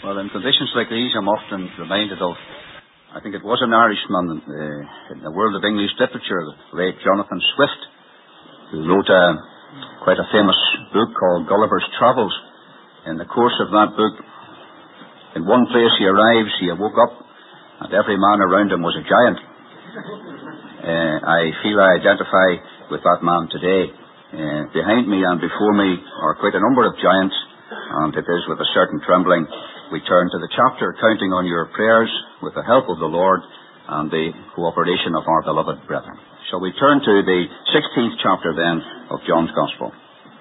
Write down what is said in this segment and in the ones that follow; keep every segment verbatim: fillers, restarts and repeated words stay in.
Well, in conditions like these, I'm often reminded of, I think it was an Irishman uh, in the world of English literature, the late Jonathan Swift, who wrote a, quite a famous book called Gulliver's Travels. In the course of that book, in one place he arrives, he woke up, and every man around him was a giant. Uh, I feel I identify with that man today. Uh, behind me and before me are quite a number of giants, and it is with a certain trembling we turn to the chapter, counting on your prayers with the help of the Lord and the cooperation of our beloved brethren. Shall we turn to the sixteenth chapter then of John's Gospel?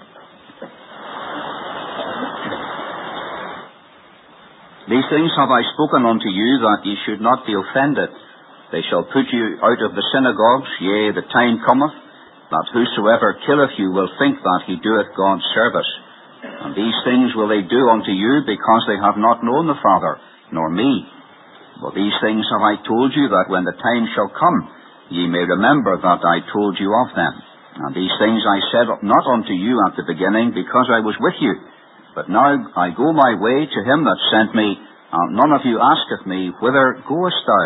These things have I spoken unto you, that ye should not be offended. They shall put you out of the synagogues. Yea, the time cometh, that whosoever killeth you will think that he doeth God's service. And these things will they do unto you, because they have not known the Father, nor me. But these things have I told you, that when the time shall come, ye may remember that I told you of them. And these things I said not unto you at the beginning, because I was with you. But now I go my way to him that sent me, and none of you asketh me, Whither goest thou?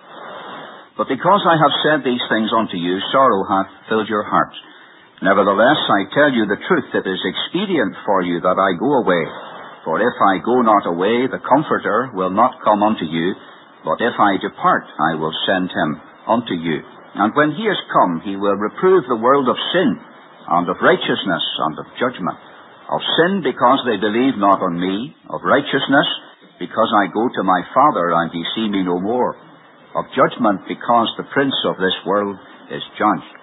But because I have said these things unto you, sorrow hath filled your heart. Nevertheless, I tell you the truth, it is expedient for you that I go away. For if I go not away, the Comforter will not come unto you, but if I depart, I will send him unto you. And when he is come, he will reprove the world of sin, and of righteousness, and of judgment. Of sin, because they believe not on me. Of righteousness, because I go to my Father, and ye see me no more. Of judgment, because the prince of this world is judged.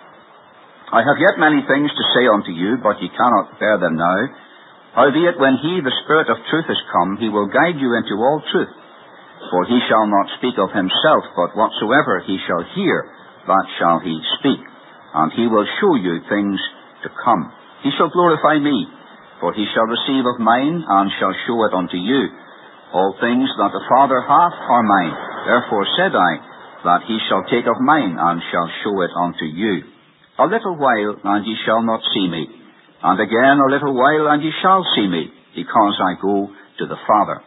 I have yet many things to say unto you, but ye cannot bear them now. Howbeit, when he, the Spirit of truth, is come, he will guide you into all truth. For he shall not speak of himself, but whatsoever he shall hear, that shall he speak. And he will show you things to come. He shall glorify me, for he shall receive of mine, and shall show it unto you. All things that the Father hath are mine. Therefore said I, that he shall take of mine, and shall show it unto you. A little while, and ye shall not see me. And again a little while, and ye shall see me, because I go to the Father.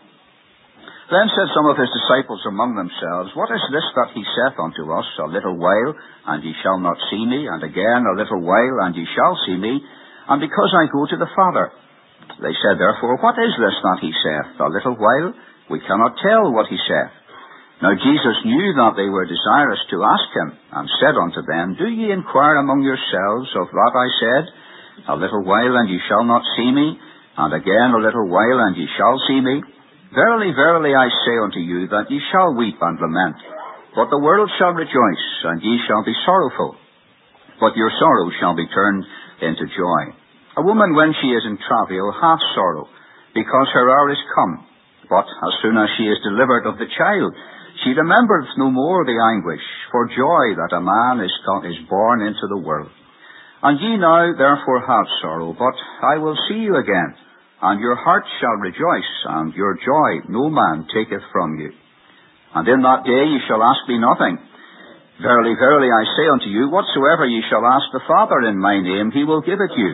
Then said some of his disciples among themselves, What is this that he saith unto us? A little while, and ye shall not see me. And again a little while, and ye shall see me. And because I go to the Father. They said therefore, What is this that he saith? A little while, we cannot tell what he saith. Now Jesus knew that they were desirous to ask him, and said unto them, Do ye inquire among yourselves of that I said? A little while, and ye shall not see me, and again a little while, and ye shall see me. Verily, verily, I say unto you, that ye shall weep and lament. But the world shall rejoice, and ye shall be sorrowful. But your sorrow shall be turned into joy. A woman, when she is in travail, hath sorrow, because her hour is come. But as soon as she is delivered of the child, she remembereth no more the anguish for joy that a man is, is born into the world. And ye now therefore have sorrow, but I will see you again, and your heart shall rejoice, and your joy no man taketh from you. And in that day ye shall ask me nothing. Verily, verily, I say unto you, whatsoever ye shall ask the Father in my name, he will give it you.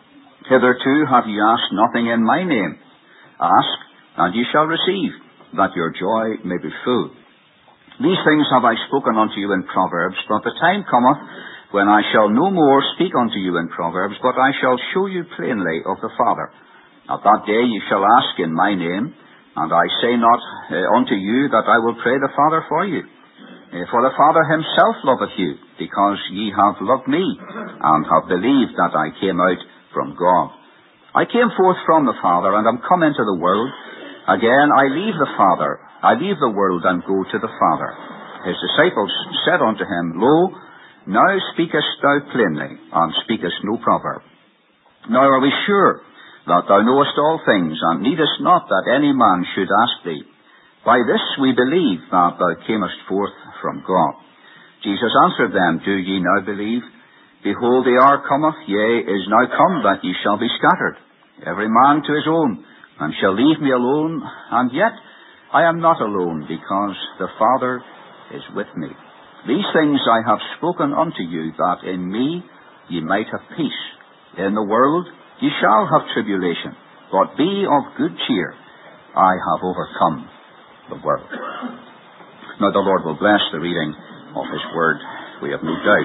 Hitherto have ye asked nothing in my name. Ask, and ye shall receive, that your joy may be full. These things have I spoken unto you in Proverbs, but the time cometh when I shall no more speak unto you in Proverbs, but I shall show you plainly of the Father. At that day ye shall ask in my name, and I say not uh, unto you that I will pray the Father for you. Uh, for the Father himself loveth you, because ye have loved me, and have believed that I came out from God. I came forth from the Father, and am come into the world. Again I leave the Father, I leave the world, and go to the Father. His disciples said unto him, Lo, now speakest thou plainly, and speakest no proverb. Now are we sure that thou knowest all things, and needest not that any man should ask thee. By this we believe that thou camest forth from God. Jesus answered them, Do ye now believe? Behold, the hour cometh, yea, is now come, that ye shall be scattered, every man to his own, and shall leave me alone. And yet I am not alone, because the Father is with me. These things I have spoken unto you, that in me ye might have peace. In the world ye shall have tribulation, but be of good cheer. I have overcome the world. Now the Lord will bless the reading of His Word, we have no doubt.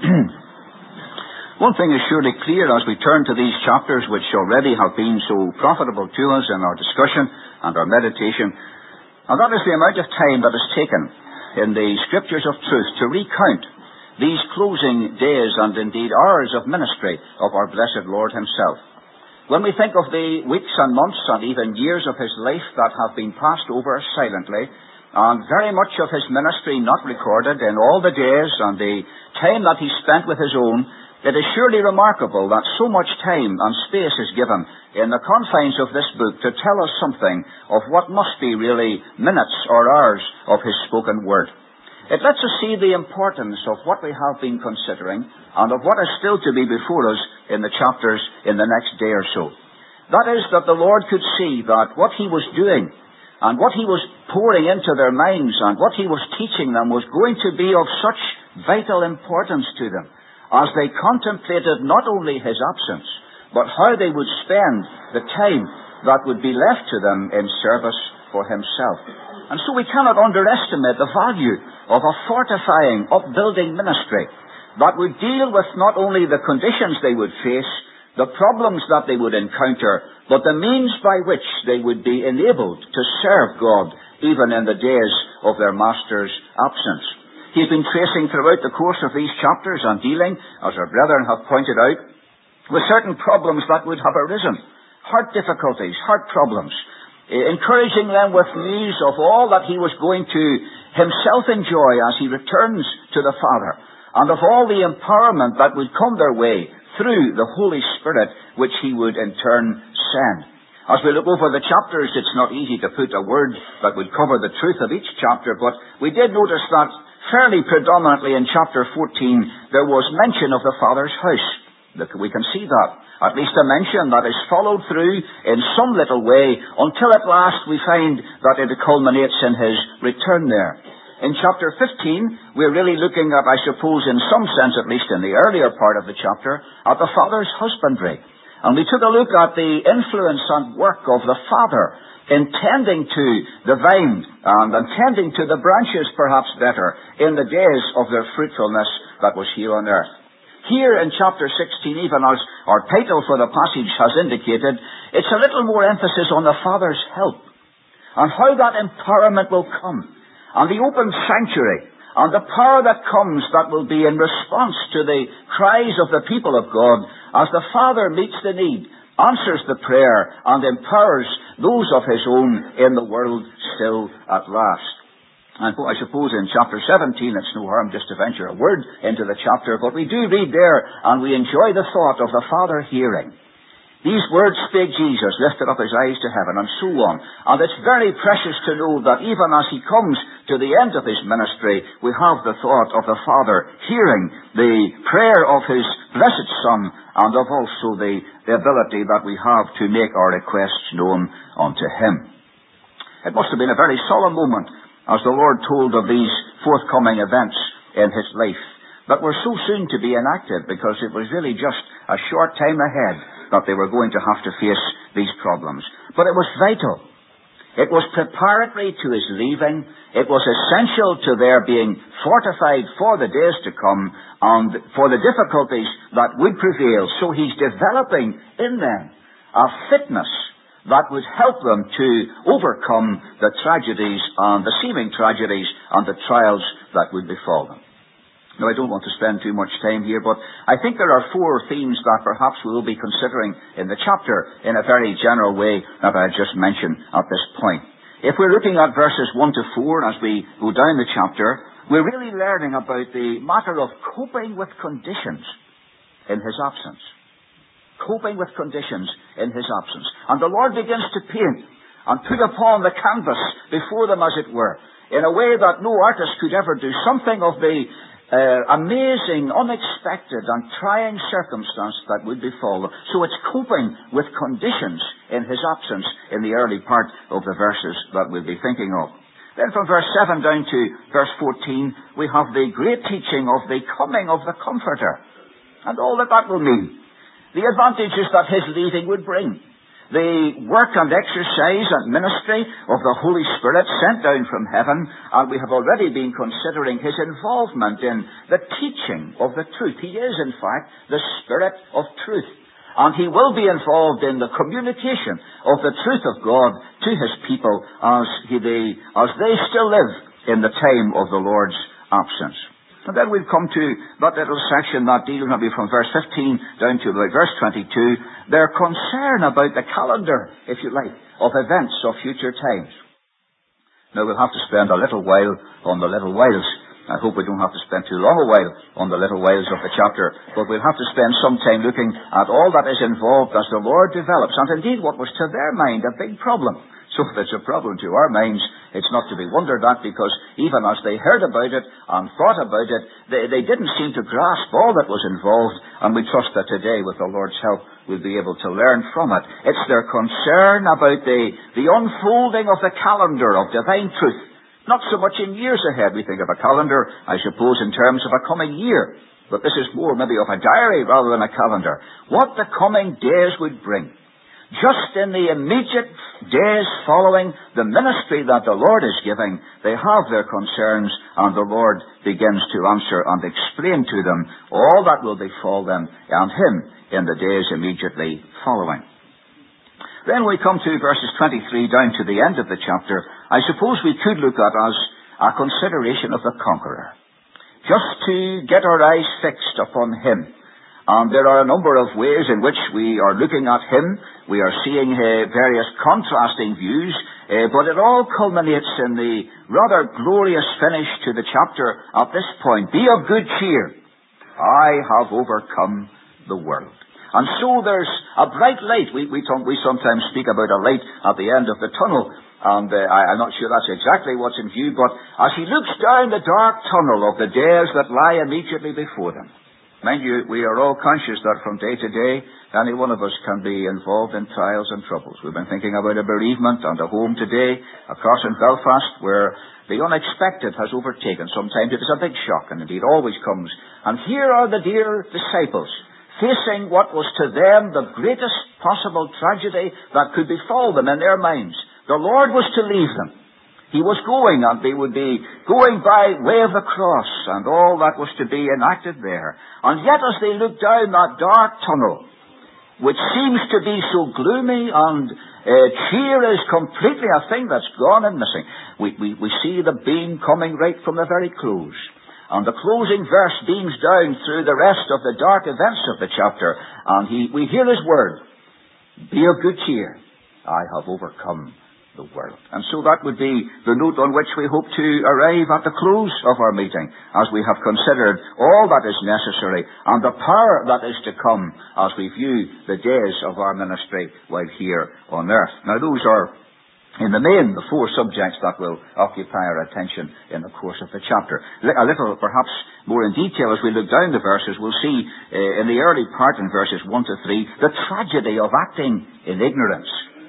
One thing is surely clear as we turn to these chapters which already have been so profitable to us in our discussion and our meditation, and that is the amount of time that is taken in the Scriptures of truth to recount these closing days and indeed hours of ministry of our blessed Lord Himself. When we think of the weeks and months and even years of His life that have been passed over silently, and very much of His ministry not recorded in all the days and the time that He spent with His own, it is surely remarkable that so much time and space is given in the confines of this book to tell us something of what must be really minutes or hours of His spoken word. It lets us see the importance of what we have been considering and of what is still to be before us in the chapters in the next day or so. That is, that the Lord could see that what He was doing and what He was pouring into their minds and what He was teaching them was going to be of such vital importance to them as they contemplated not only His absence, but how they would spend the time that would be left to them in service for Himself. And so we cannot underestimate the value of a fortifying, upbuilding ministry that would deal with not only the conditions they would face, the problems that they would encounter, but the means by which they would be enabled to serve God even in the days of their Master's absence. He's been tracing throughout the course of these chapters and dealing, as our brethren have pointed out, with certain problems that would have arisen. Heart difficulties, heart problems. Encouraging them with news of all that He was going to Himself enjoy as He returns to the Father, and of all the empowerment that would come their way through the Holy Spirit, which He would in turn send. As we look over the chapters, it's not easy to put a word that would cover the truth of each chapter, but we did notice that fairly predominantly in chapter fourteen there was mention of the Father's house. Look, we can see that. At least a mention that is followed through in some little way until at last we find that it culminates in His return there. In chapter fifteen, we're really looking at, I suppose, in some sense, at least in the earlier part of the chapter, at the Father's husbandry. And we took a look at the influence and work of the Father in tending to the vine and in tending to the branches, perhaps better, in the days of their fruitfulness that was here on earth. Here in chapter sixteen, even as our title for the passage has indicated, it's a little more emphasis on the Father's help and how that empowerment will come, and the open sanctuary, and the power that comes that will be in response to the cries of the people of God as the Father meets the need, answers the prayer, and empowers those of His own in the world still at last. And I suppose in chapter seventeen, it's no harm just to venture a word into the chapter, but we do read there, and we enjoy the thought of the Father hearing. These words spake Jesus, lifted up His eyes to heaven, and so on. And it's very precious to know that even as He comes to the end of His ministry, we have the thought of the Father hearing the prayer of His blessed Son, and of also the, the ability that we have to make our requests known unto Him. It must have been a very solemn moment as the Lord told of these forthcoming events in His life that were so soon to be enacted, because it was really just a short time ahead that they were going to have to face these problems. But it was vital. It was preparatory to His leaving. It was essential to their being fortified for the days to come and for the difficulties that would prevail. So He's developing in them a fitness that would help them to overcome the tragedies and the seeming tragedies and the trials that would befall them. Now, I don't want to spend too much time here, but I think there are four themes that perhaps we will be considering in the chapter in a very general way that I just mentioned at this point. If we're looking at verses one to four as we go down the chapter, we're really learning about the matter of coping with conditions in His absence. Coping with conditions in His absence. And the Lord begins to paint and put upon the canvas before them, as it were, in a way that no artist could ever do, something of the uh, amazing, unexpected and trying circumstance that would befall them. So it's coping with conditions in His absence in the early part of the verses that we'll be thinking of. Then from verse seven down to verse fourteen, we have the great teaching of the coming of the Comforter and all that that will mean. The advantages that His leaving would bring. the work and exercise and ministry of the Holy Spirit sent down from heaven, and we have already been considering his involvement in the teaching of the truth. He is, in fact, the Spirit of truth, and he will be involved in the communication of the truth of God to his people as, he, they, as they still live in the time of the Lord's absence. And then we've come to that little section that deals maybe from verse fifteen down to about verse twenty-two. Their concern about the calendar, if you like, of events of future times. Now we'll have to spend a little while on the little whiles. I hope we don't have to spend too long a while on the little whiles of the chapter, but we'll have to spend some time looking at all that is involved as the Lord develops, and indeed what was to their mind a big problem. So if it's a problem to our minds, it's not to be wondered at, because even as they heard about it and thought about it, they, they didn't seem to grasp all that was involved, and we trust that today, with the Lord's help, we'll be able to learn from it. It's their concern about the, the unfolding of the calendar of divine truth. Not so much in years ahead. We think of a calendar, I suppose, in terms of a coming year, but this is more maybe of a diary rather than a calendar. What the coming days would bring. Just in the immediate days following the ministry that the Lord is giving, they have their concerns, and the Lord begins to answer and explain to them all that will befall them and him in the days immediately following. Then we come to verses twenty-three down to the end of the chapter. I suppose we could look at as a consideration of the conqueror, just to get our eyes fixed upon him. And there are a number of ways in which we are looking at him. We are seeing uh, various contrasting views, uh, but it all culminates in the rather glorious finish to the chapter at this point. Be of good cheer. I have overcome the world. And so there's a bright light. We, we, we sometimes speak about a light at the end of the tunnel, and uh, I, I'm not sure that's exactly what's in view, but as he looks down the dark tunnel of the days that lie immediately before them, mind you, we are all conscious that from day to day, any one of us can be involved in trials and troubles. We've been thinking about a bereavement and a home today across in Belfast where the unexpected has overtaken. Sometimes it is a big shock, and indeed always comes. And here are the dear disciples facing what was to them the greatest possible tragedy that could befall them in their minds. The Lord was to leave them. He was going, and they would be going by way of the cross, and all that was to be enacted there. And yet as they look down that dark tunnel, which seems to be so gloomy, and uh, cheer is completely a thing that's gone and missing, we, we, we see the beam coming right from the very close. And the closing verse beams down through the rest of the dark events of the chapter, and he, we hear his word, be of good cheer, I have overcome the world. And so that would be the note on which we hope to arrive at the close of our meeting, as we have considered all that is necessary and the power that is to come as we view the days of our ministry while here on earth. Now those are, in the main, the four subjects that will occupy our attention in the course of the chapter. A little, perhaps, more in detail as we look down the verses, we'll see uh, in the early part in verses one to three, the tragedy of acting in ignorance.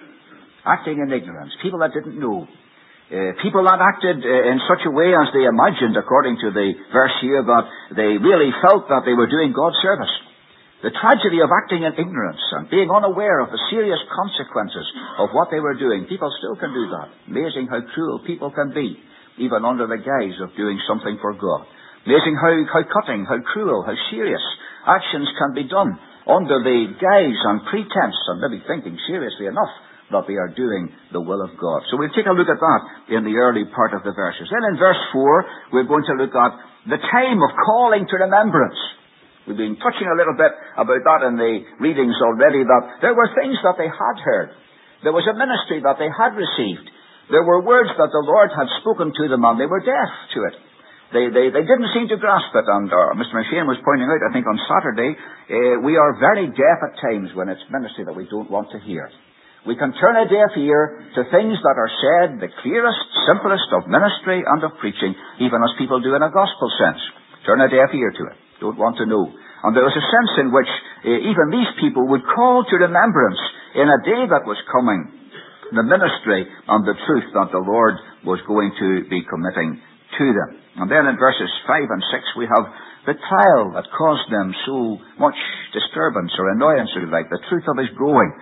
Acting in ignorance. People that didn't know. Uh, people that acted uh, in such a way as they imagined, according to the verse here, that they really felt that they were doing God's service. The tragedy of acting in ignorance and being unaware of the serious consequences of what they were doing. People still can do that. Amazing how cruel people can be, even under the guise of doing something for God. Amazing how, how cutting, how cruel, how serious actions can be done under the guise and pretense, and maybe thinking seriously enough, that they are doing the will of God. So we'll take a look at that in the early part of the verses. Then in verse four, we're going to look at the time of calling to remembrance. We've been touching a little bit about that in the readings already, that there were things that they had heard. There was a ministry that they had received. There were words that the Lord had spoken to them, and they were deaf to it. They, they, they didn't seem to grasp it, and uh, Mister McShane was pointing out, I think on Saturday, uh, we are very deaf at times when it's ministry that we don't want to hear. We can turn a deaf ear to things that are said, the clearest, simplest of ministry and of preaching, even as people do in a gospel sense. Turn a deaf ear to it. Don't want to know. And there was a sense in which uh, even these people would call to remembrance in a day that was coming the ministry and the truth that the Lord was going to be committing to them. And then in verses five and six we have the trial that caused them so much disturbance or annoyance, if you like, the truth of his going.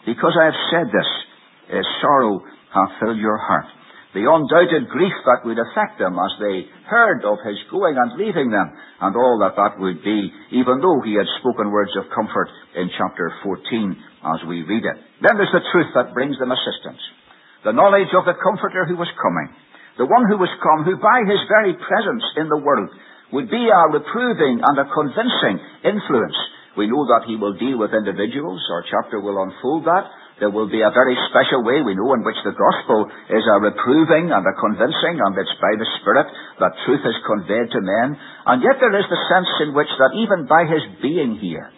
because I have said this, uh, sorrow hath filled your heart. The undoubted grief that would affect them as they heard of his going and leaving them, and all that that would be, even though he had spoken words of comfort in chapter fourteen as we read it. Then there's the truth that brings them assistance. The knowledge of the Comforter who was coming. The one who was come, who by his very presence in the world would be a reproving and a convincing influence. We know that he will deal with individuals. Our chapter will unfold that. There will be a very special way, we know, in which the gospel is a reproving and a convincing, and it's by the Spirit that truth is conveyed to men. And yet there is the sense in which that even by his being here,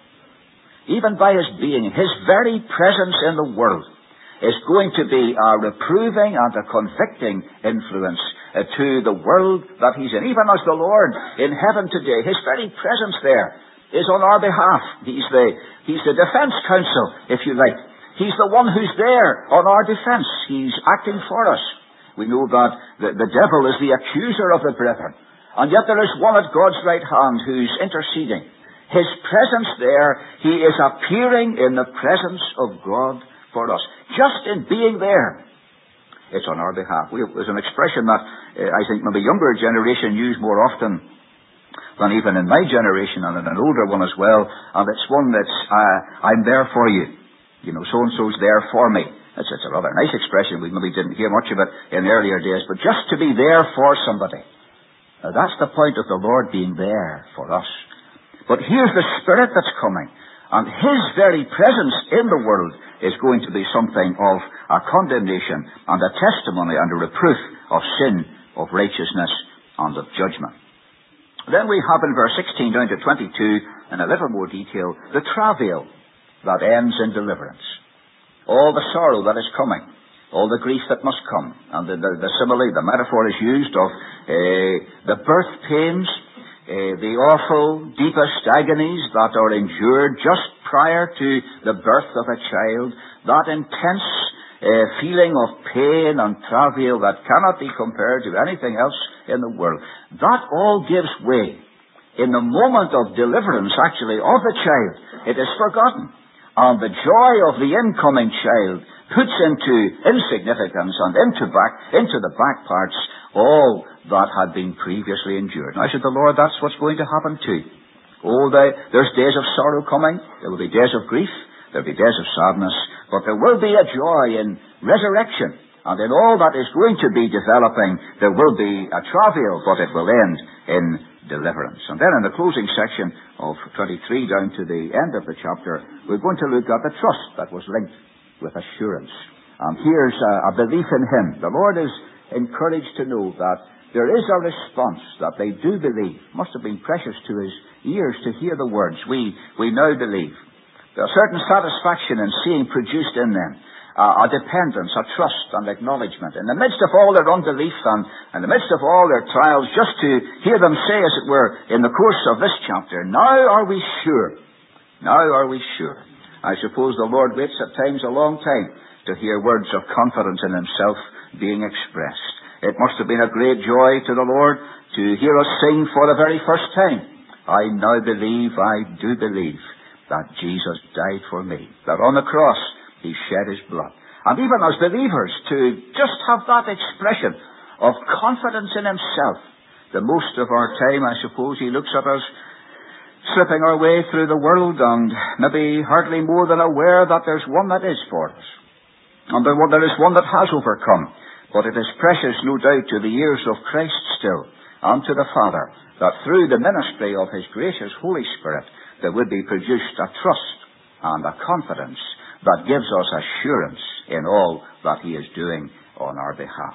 even by his being, his very presence in the world is going to be a reproving and a convicting influence uh, to the world that he's in. Even as the Lord in heaven today, his very presence there is on our behalf. He's the, he's the defense counsel, if you like. He's the one who's there on our defense. He's acting for us. We know that the, the devil is the accuser of the brethren. And yet there is one at God's right hand who's interceding. His presence there, he is appearing in the presence of God for us. Just in being there, it's on our behalf. We, there's an expression that uh, I think maybe younger generation use more often than even in my generation and in an older one as well. And it's one that's, uh, I'm there for you. You know, so-and-so's there for me. It's, it's a rather nice expression. We maybe didn't hear much of it in earlier days. But just to be there for somebody. Now, that's the point of the Lord being there for us. But here's the Spirit that's coming. And his very presence in the world is going to be something of a condemnation and a testimony and a reproof of sin, of righteousness, and of judgment. Then we have in verse sixteen down to twenty-two, in a little more detail, the travail that ends in deliverance. All the sorrow that is coming, all the grief that must come. And the, the, the simile, the metaphor is used of uh, the birth pains, uh, the awful, deepest agonies that are endured just prior to the birth of a child, that intense uh, feeling of pain and travail that cannot be compared to anything else in the world. That all gives way. In the moment of deliverance, actually, of the child, it is forgotten. And the joy of the incoming child puts into insignificance and into back into the back parts all that had been previously endured. And I said, the Lord, that's what's going to happen too. Oh, the, there's days of sorrow coming. There will be days of grief. There will be days of sadness. But there will be a joy in resurrection. And in all that is going to be developing, there will be a travail, but it will end in deliverance. And then in the closing section of twenty-three down to the end of the chapter, we're going to look at the trust that was linked with assurance. And here's a, a belief in him. The Lord is encouraged to know that there is a response that they do believe. Must have been precious to his ears to hear the words, we, we now believe. There's a certain satisfaction in seeing produced in them Uh, a dependence, a trust and acknowledgement. In the midst of all their unbelief and in the midst of all their trials, just to hear them say, as it were, in the course of this chapter, now are we sure, now are we sure. I suppose the Lord waits at times a long time to hear words of confidence in himself being expressed. It must have been a great joy to the Lord to hear us sing for the very first time, I now believe, I do believe, that Jesus died for me, that on the cross he shed his blood. And even as believers, to just have that expression of confidence in himself. The most of our time, I suppose, he looks at us slipping our way through the world and maybe hardly more than aware that there's one that is for us. And there is one that has overcome. But it is precious, no doubt, to the ears of Christ still, and to the Father, that through the ministry of his gracious Holy Spirit, there would be produced a trust and a confidence that gives us assurance in all that he is doing on our behalf.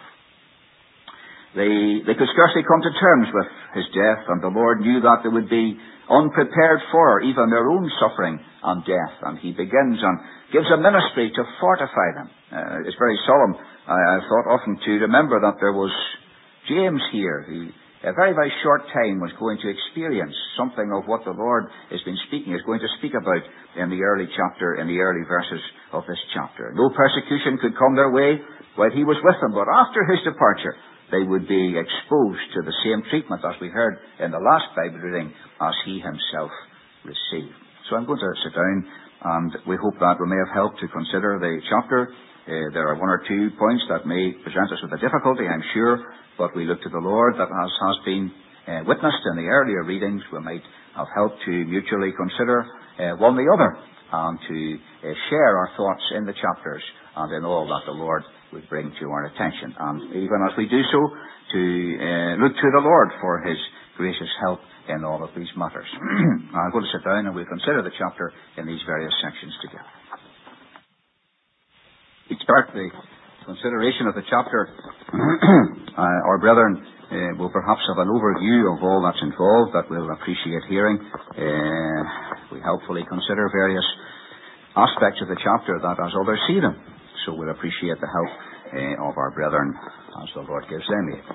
They, they could scarcely come to terms with his death, and the Lord knew that they would be unprepared for even their own suffering and death. And he begins and gives a ministry to fortify them. Uh, it's very solemn. I, I've thought often to remember that there was James here, who a very, very short time was going to experience something of what the Lord has been speaking, is going to speak about in the early chapter, in the early verses of this chapter. No persecution could come their way while he was with them, but after his departure, they would be exposed to the same treatment, as we heard in the last Bible reading, as he himself received. So I'm going to sit down, and we hope that we may have helped to consider the chapter. Uh, there are one or two points that may present us with a difficulty, I'm sure, but we look to the Lord that as has been uh, witnessed in the earlier readings, we might have helped to mutually consider uh, one the other, and to uh, share our thoughts in the chapters and in all that the Lord would bring to our attention. And even as we do so, to uh, look to the Lord for his gracious help in all of these matters. I'm going to sit down and we'll consider the chapter in these various sections together. We start the consideration of the chapter. uh, our brethren uh, will perhaps have an overview of all that's involved that we'll appreciate hearing. Uh, we helpfully consider various aspects of the chapter that as others see them. So we'll appreciate the help uh, of our brethren as the Lord gives them aid.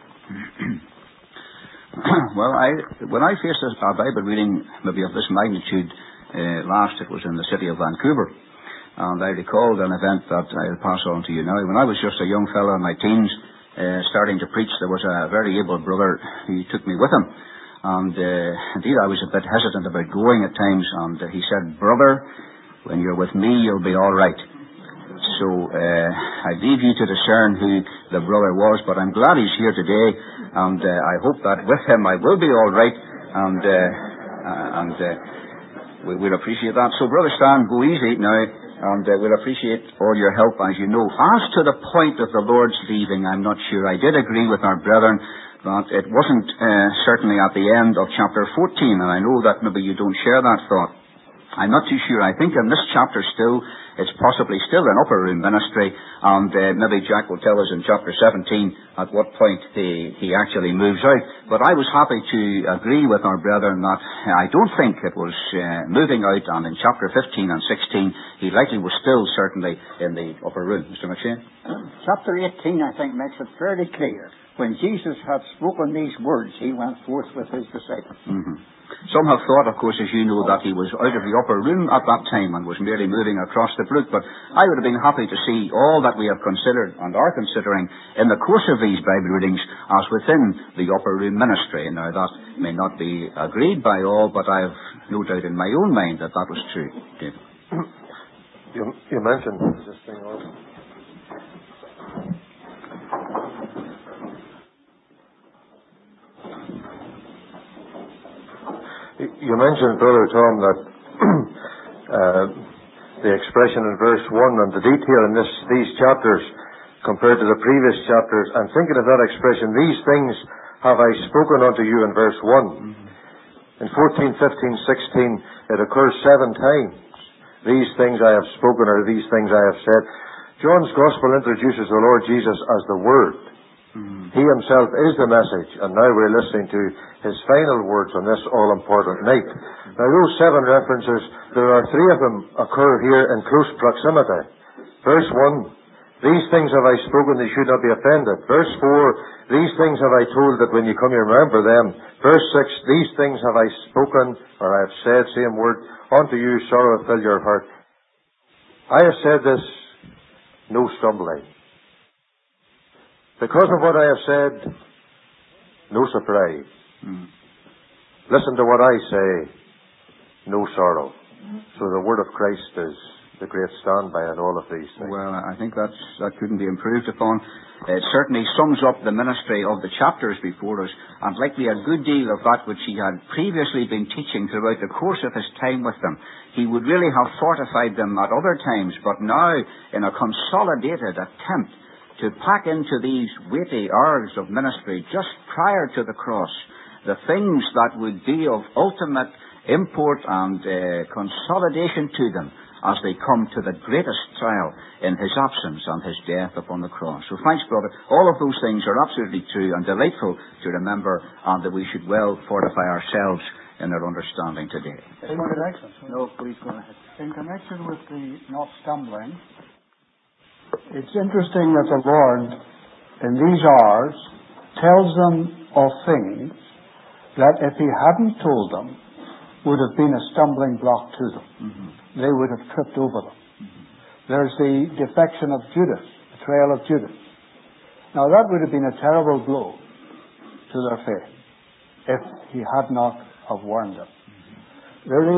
Well, I, when I faced a, a Bible reading maybe of this magnitude uh, last, it was in the city of Vancouver. And I recalled an event that I'll pass on to you now. When I was just a young fellow in my teens, uh, starting to preach, there was a very able brother who took me with him. And uh, indeed, I was a bit hesitant about going at times. And uh, he said, "Brother, when you're with me, you'll be all right." So uh, I leave you to discern who the brother was, but I'm glad he's here today, and uh, I hope that with him I will be all right, and uh, uh, and uh, we, we'll appreciate that. So, Brother Stan, go easy now, and uh, we'll appreciate all your help, as you know. As to the point of the Lord's leaving, I'm not sure. I did agree with our brethren that it wasn't uh, certainly at the end of chapter fourteen, and I know that maybe you don't share that thought. I'm not too sure. I think in this chapter still, it's possibly still an upper room ministry, and uh, maybe Jack will tell us in chapter seventeen at what point he, he actually moves out. But I was happy to agree with our brethren that I don't think it was uh, moving out, and in chapter fifteen and sixteen, he likely was still certainly in the upper room. Mister McShane? Chapter eighteen, I think, makes it fairly clear. When Jesus had spoken these words, he went forth with his disciples. Mm-hmm. Some have thought, of course, as you know, that he was out of the upper room at that time and was merely moving across the brook, but I would have been happy to see all that we have considered and are considering in the course of these Bible readings as within the upper room ministry. Now, that may not be agreed by all, but I have no doubt in my own mind that that was true. David? You, you mentioned this thing also. You mentioned, Brother Tom, that uh, the expression in verse one and the detail in this, these chapters compared to the previous chapters, and thinking of that expression, these things have I spoken unto you in verse one. Mm-hmm. In fourteen, fifteen, sixteen, it occurs seven times. These things I have spoken, or these things I have said. John's Gospel introduces the Lord Jesus as the Word. Mm-hmm. He himself is the message, and now we're listening to his final words on this all-important night. Now, those seven references, there are three of them occur here in close proximity. Verse one, these things have I spoken, they should not be offended. Verse four, these things have I told, that when you come you remember them. Verse six, these things have I spoken, or I have said, same word, unto you, sorrow fill your heart. I have said this, no stumbling. Because of what I have said, no surprise. Mm. Listen to what I say, no sorrow. So the word of Christ is the great standby in all of these things. Well, I think that's, that couldn't be improved upon. It certainly sums up the ministry of the chapters before us, and likely a good deal of that which he had previously been teaching throughout the course of his time with them. He would really have fortified them at other times, but now in a consolidated attempt to pack into these weighty hours of ministry just prior to the cross the things that would be of ultimate import and uh, consolidation to them as they come to the greatest trial in his absence and his death upon the cross. So thanks, brother. All of those things are absolutely true and delightful to remember, and that we should well fortify ourselves in our understanding today. In connection, no, please go ahead. In connection with the not stumbling, it's interesting that the Lord, in these hours, tells them of things that if he hadn't told them, would have been a stumbling block to them. Mm-hmm. They would have tripped over them. Mm-hmm. There's the defection of Judas, betrayal of Judas. Now that would have been a terrible blow to their faith if he had not have warned them. Mm-hmm. There is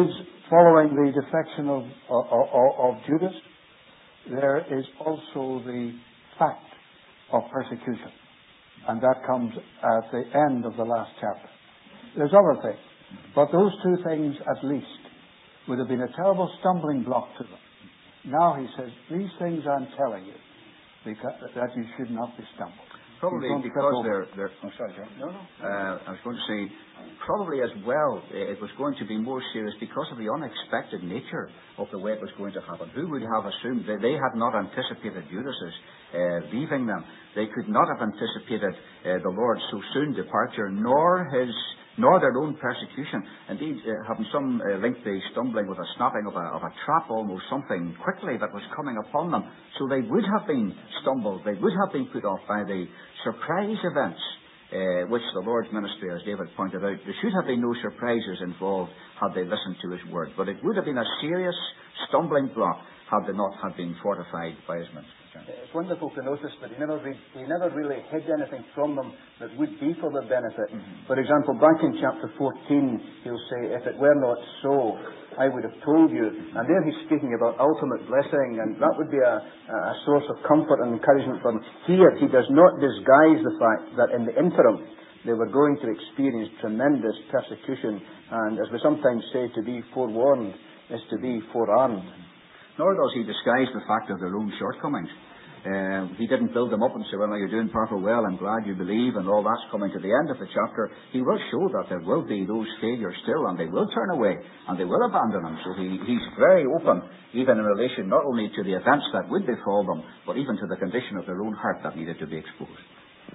following the defection of, of, of, of Judas, there is also the fact of persecution. And that comes at the end of the last chapter. There's other things, but those two things at least would have been a terrible stumbling block to them. Now he says, these things I'm telling you, because, that you should not be stumbled. Probably because they're, they're... Oh, sorry, John. No, no. Uh, I was going to say, probably as well, it was going to be more serious because of the unexpected nature of the way it was going to happen. Who would have assumed that they had not anticipated Judas's uh, leaving them? They could not have anticipated uh, the Lord's so soon departure, nor his... nor their own persecution. Indeed, uh, having some uh, link the stumbling with a snapping of a, of a trap, almost something quickly that was coming upon them. So they would have been stumbled, they would have been put off by the surprise events, uh, which the Lord's ministry, as David pointed out, there should have been no surprises involved had they listened to his word. But it would have been a serious stumbling block had they not have been fortified by his ministry. It's wonderful to notice that he never, re- he never really hid anything from them that would be for their benefit. Mm-hmm. For example, back in chapter fourteen, he'll say, if it were not so, I would have told you. And there he's speaking about ultimate blessing, and that would be a, a source of comfort and encouragement for them. Here, he does not disguise the fact that in the interim, they were going to experience tremendous persecution. And as we sometimes say, to be forewarned is to be forearmed. Nor does he disguise the fact of their own shortcomings. Uh, he didn't build them up and say, well, now you're doing perfectly well, I'm glad you believe, and all that's coming to the end of the chapter. He will show that there will be those failures still, and they will turn away, and they will abandon him. So he, he's very open, even in relation not only to the events that would befall them, but even to the condition of their own heart that needed to be exposed.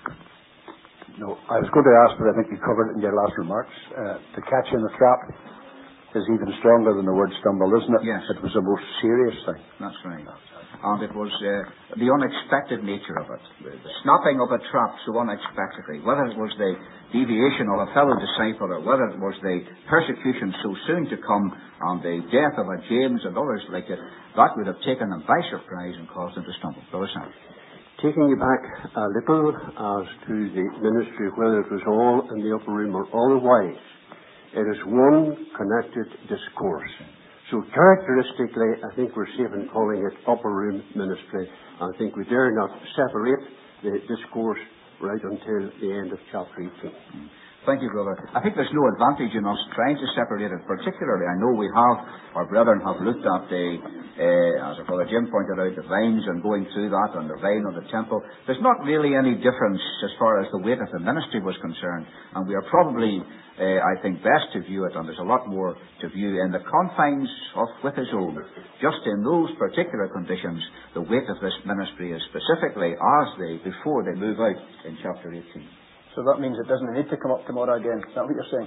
No, I was going to ask, but I think you covered it in your last remarks. Uh, to catch in the trap is even stronger than the word stumble, isn't it? Yes. It was a most serious thing. That's right. And it was uh, the unexpected nature of it. The, the snapping of a trap so unexpectedly. Whether it was the deviation of a fellow disciple, or whether it was the persecution so soon to come, and the death of a James and others like it, that would have taken them by surprise and caused them to stumble. Brother Sam. Taking you back a little as to the ministry, whether it was all in the upper room or otherwise, it is one connected discourse. So characteristically, I think we're safe in calling it upper room ministry. I think we dare not separate the discourse right until the end of chapter eighteen. Thank you, brother. I think there's no advantage in us trying to separate it particularly. I know we have, our brethren have looked at the, uh, as our brother Jim pointed out, the vines and going through that, and the vine of the temple. There's not really any difference as far as the weight of the ministry was concerned. And we are probably, uh, I think, best to view it, and there's a lot more to view in the confines of with his own. Just in those particular conditions, the weight of this ministry is specifically as they, before they move out in chapter eighteen. So that means it doesn't need to come up tomorrow again. Is that what you're saying?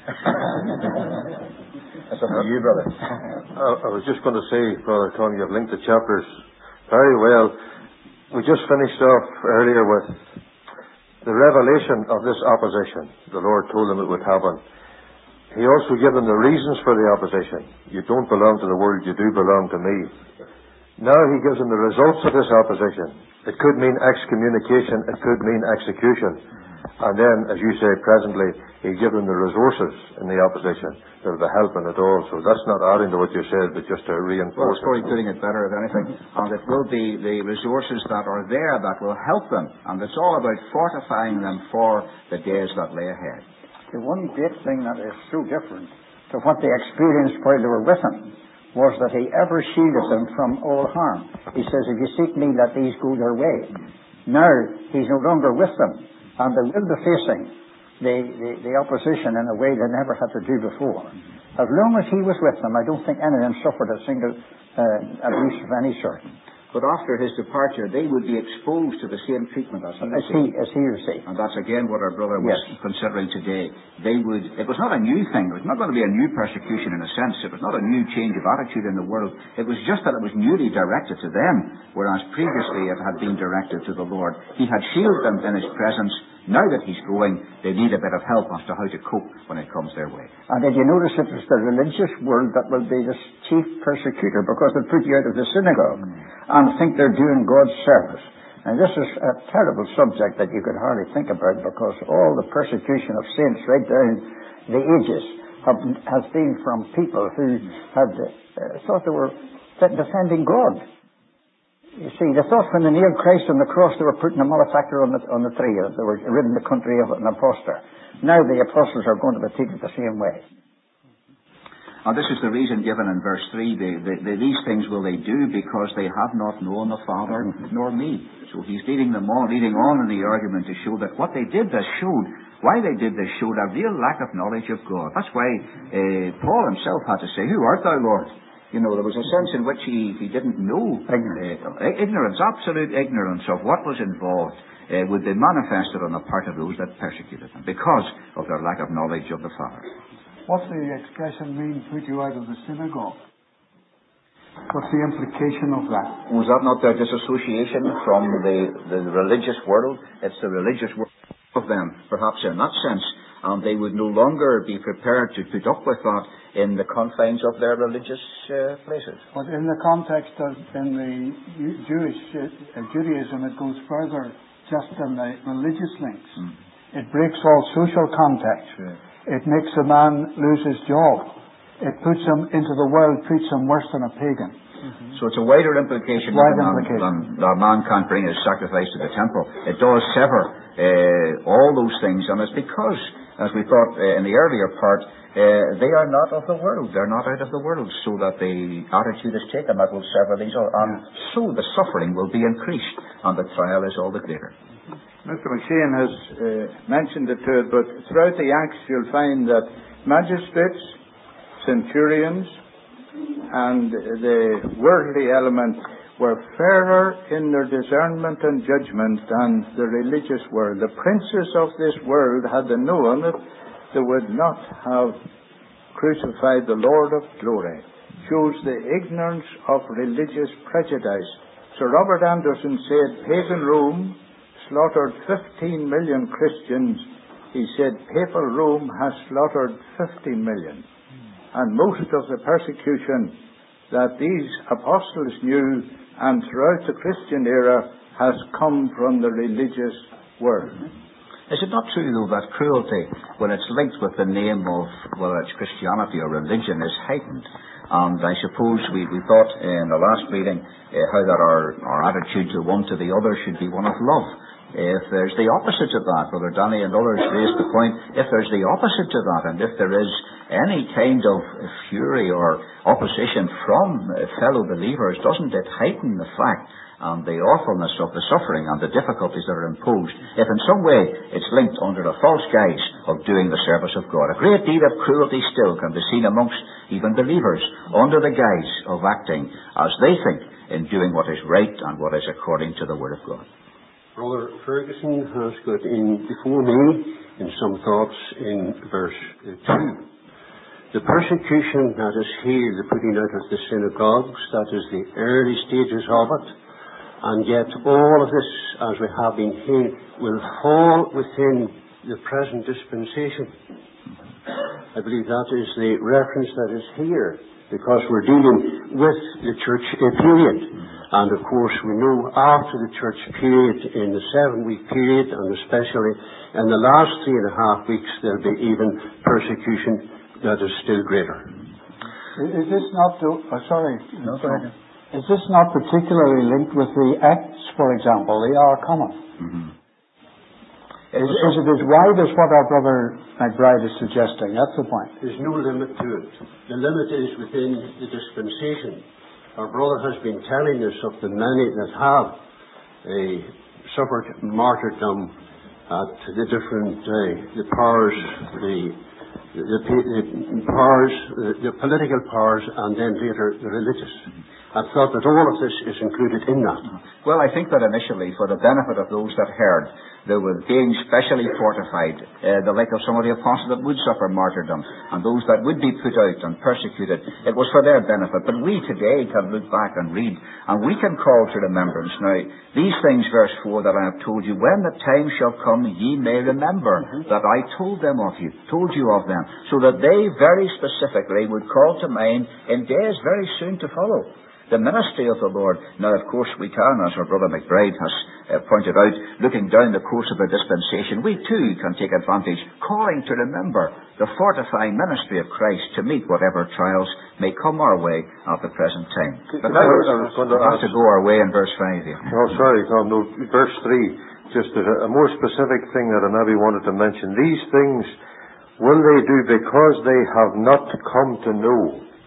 That's up to you, brother. I, I was just going to say, Brother Tony, you've linked the chapters very well. We just finished off earlier with the revelation of this opposition. The Lord told them it would happen. He also gave them the reasons for the opposition. You don't belong to the world, you do belong to me. Now he gives them the results of this opposition. It could mean excommunication, it could mean execution. And then, as you say, presently, he'll give them the resources in the opposition that will be helping it all. So that's not adding to what you said, but just to reinforce well, it's probably it. putting it better, if anything. And it will be the resources that are there that will help them. And it's all about fortifying them for the days that lay ahead. The one great thing that is so different to what they experienced while they were with him was that he ever shielded them from all harm. He says, if you seek me, let these go their way. Now, he's no longer with them. And they will be facing the, the, the opposition in a way they never had to do before. As long as he was with them, I don't think any of them suffered a single uh, abuse of any sort. But after his departure, they would be exposed to the same treatment as he as he, as he received. And that's again what our brother was yes. considering today. They would, it was not a new thing. It was not going to be a new persecution in a sense. It was not a new change of attitude in the world. It was just that it was newly directed to them, whereas previously it had been directed to the Lord. He had shielded them in his presence. Now that he's going, they need a bit of help as to how to cope when it comes their way. And did you notice it was the religious world that will be the chief persecutor, because they'll put you out of the synagogue mm. and think they're doing God's service. And this is a terrible subject that you could hardly think about, because all the persecution of saints right down the ages have, has been from people who had uh, thought they were defending God. You see, they thought when they nailed Christ on the cross, they were putting a malefactor on the, on the tree. They were ridding the country of an impostor. Now the apostles are going to be treated the same way. And this is the reason given in verse three. They, they, they, these things will they do because they have not known the Father nor me. So he's leading them on, leading on in the argument to show that what they did, this showed, why they did this showed a real lack of knowledge of God. That's why uh, Paul himself had to say, "Who art thou, Lord?" You know, there was a sense in which he, he didn't know. Ignorance. Uh, ignorance, absolute ignorance of what was involved uh, would be manifested on the part of those that persecuted him because of their lack of knowledge of the Father. What's the expression mean, put you out of the synagogue? What's the implication of that? Was that not their disassociation from the, the religious world? It's the religious world of them, perhaps in that sense. And they would no longer be prepared to put up with that in the confines of their religious uh, places. But in the context of in the Jewish uh, Judaism, it goes further just than the religious links. Mm. It breaks all social context. Yeah. It makes a man lose his job. It puts him into the world, treats him worse than a pagan. Mm-hmm. So it's a wider implication wider than, implication. than that man can't bring his sacrifice to the temple. It does sever uh, all those things, and it's because, as we thought uh, in the earlier part, uh, they are not of the world. They're not out of the world, so that the attitude is taken that will sever these all. And yeah. So the suffering will be increased, and the trial is all the greater. Mister McShane has uh, mentioned it to it, but throughout the Acts you'll find that magistrates, centurions, and the worldly element were fairer in their discernment and judgment than the religious world. The princes of this world, had they known it, they would not have crucified the Lord of glory. Shows the ignorance of religious prejudice. Sir Robert Anderson said, pagan Rome slaughtered fifteen million Christians. He said, Papal Rome has slaughtered fifteen million. And most of the persecution that these apostles knew and throughout the Christian era has come from the religious world. Is it not true, though, that cruelty, when it's linked with the name of, whether it's Christianity or religion, is heightened? And I suppose we, we thought in the last reading uh, how that our, our attitude to one to the other should be one of love. If there's the opposite to that, Brother Danny and others raised the point, if there's the opposite to that, and if there is any kind of fury or opposition from fellow believers, doesn't it heighten the fact and the awfulness of the suffering and the difficulties that are imposed, if in some way it's linked under the false guise of doing the service of God? A great deal of cruelty still can be seen amongst even believers under the guise of acting as they think in doing what is right and what is according to the Word of God. Brother Ferguson has got in before me in some thoughts in verse two. The persecution that is here, the putting out of the synagogues, that is the early stages of it, and yet all of this, as we have been hearing, will fall within the present dispensation. I believe that is the reference that is here, because we're dealing with the church period. And of course we know after the church period, in the seven week period, and especially in the last three and a half weeks, there'll be even persecution that is still greater. Is this not, the, oh, sorry, no, go ahead. Is this not particularly linked with the Acts, for example, the hour cometh? Mm-hmm. Is, is it as wide as what our brother McBride is suggesting? That's the point. There's no limit to it. The limit is within the dispensation. Our brother has been telling us of the many that have uh, suffered martyrdom at the different uh, the powers, the the, the, the powers, the, the political powers, and then later the religious. I thought that all of this is included in that. Well, I think that initially, for the benefit of those that heard, they were being specially fortified, uh, the like of some of the apostles that would suffer martyrdom, and those that would be put out and persecuted. It was for their benefit. But we today can look back and read, and we can call to remembrance. Now, these things, verse four, that I have told you, when the time shall come, ye may remember mm-hmm. that I told them of you, told you of them, so that they very specifically would call to mind in days very soon to follow. the ministry of the Lord. Now, of course, we can, as our brother McBride has uh, pointed out, looking down the course of the dispensation, we too can take advantage, calling to remember the fortifying ministry of Christ to meet whatever trials may come our way at the present time. But now we have to go our way in verse five here. Oh, sorry, Tom, no, verse three, just a, a more specific thing that I maybe wanted to mention. These things will they do because they have not come to know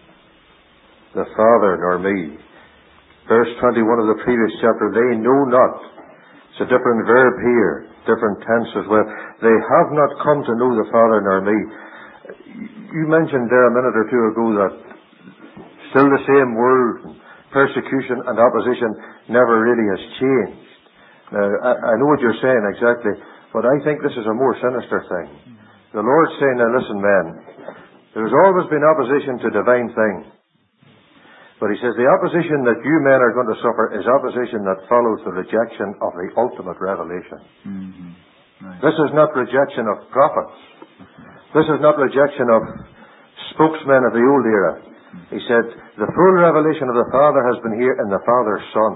the Father nor me. Verse twenty-one of the previous chapter, they know not. It's a different verb here, different tense as well. They have not come to know the Father nor me. You mentioned there a minute or two ago that still the same world, persecution and opposition never really has changed. Now, I, I know what you're saying exactly, but I think this is a more sinister thing. The Lord's saying, now listen, men, there's always been opposition to divine things. But he says the opposition that you men are going to suffer is opposition that follows the rejection of the ultimate revelation. Mm-hmm. Right. This is not rejection of prophets. This is not rejection of spokesmen of the old era. He said the full revelation of the Father has been here in the Father's Son.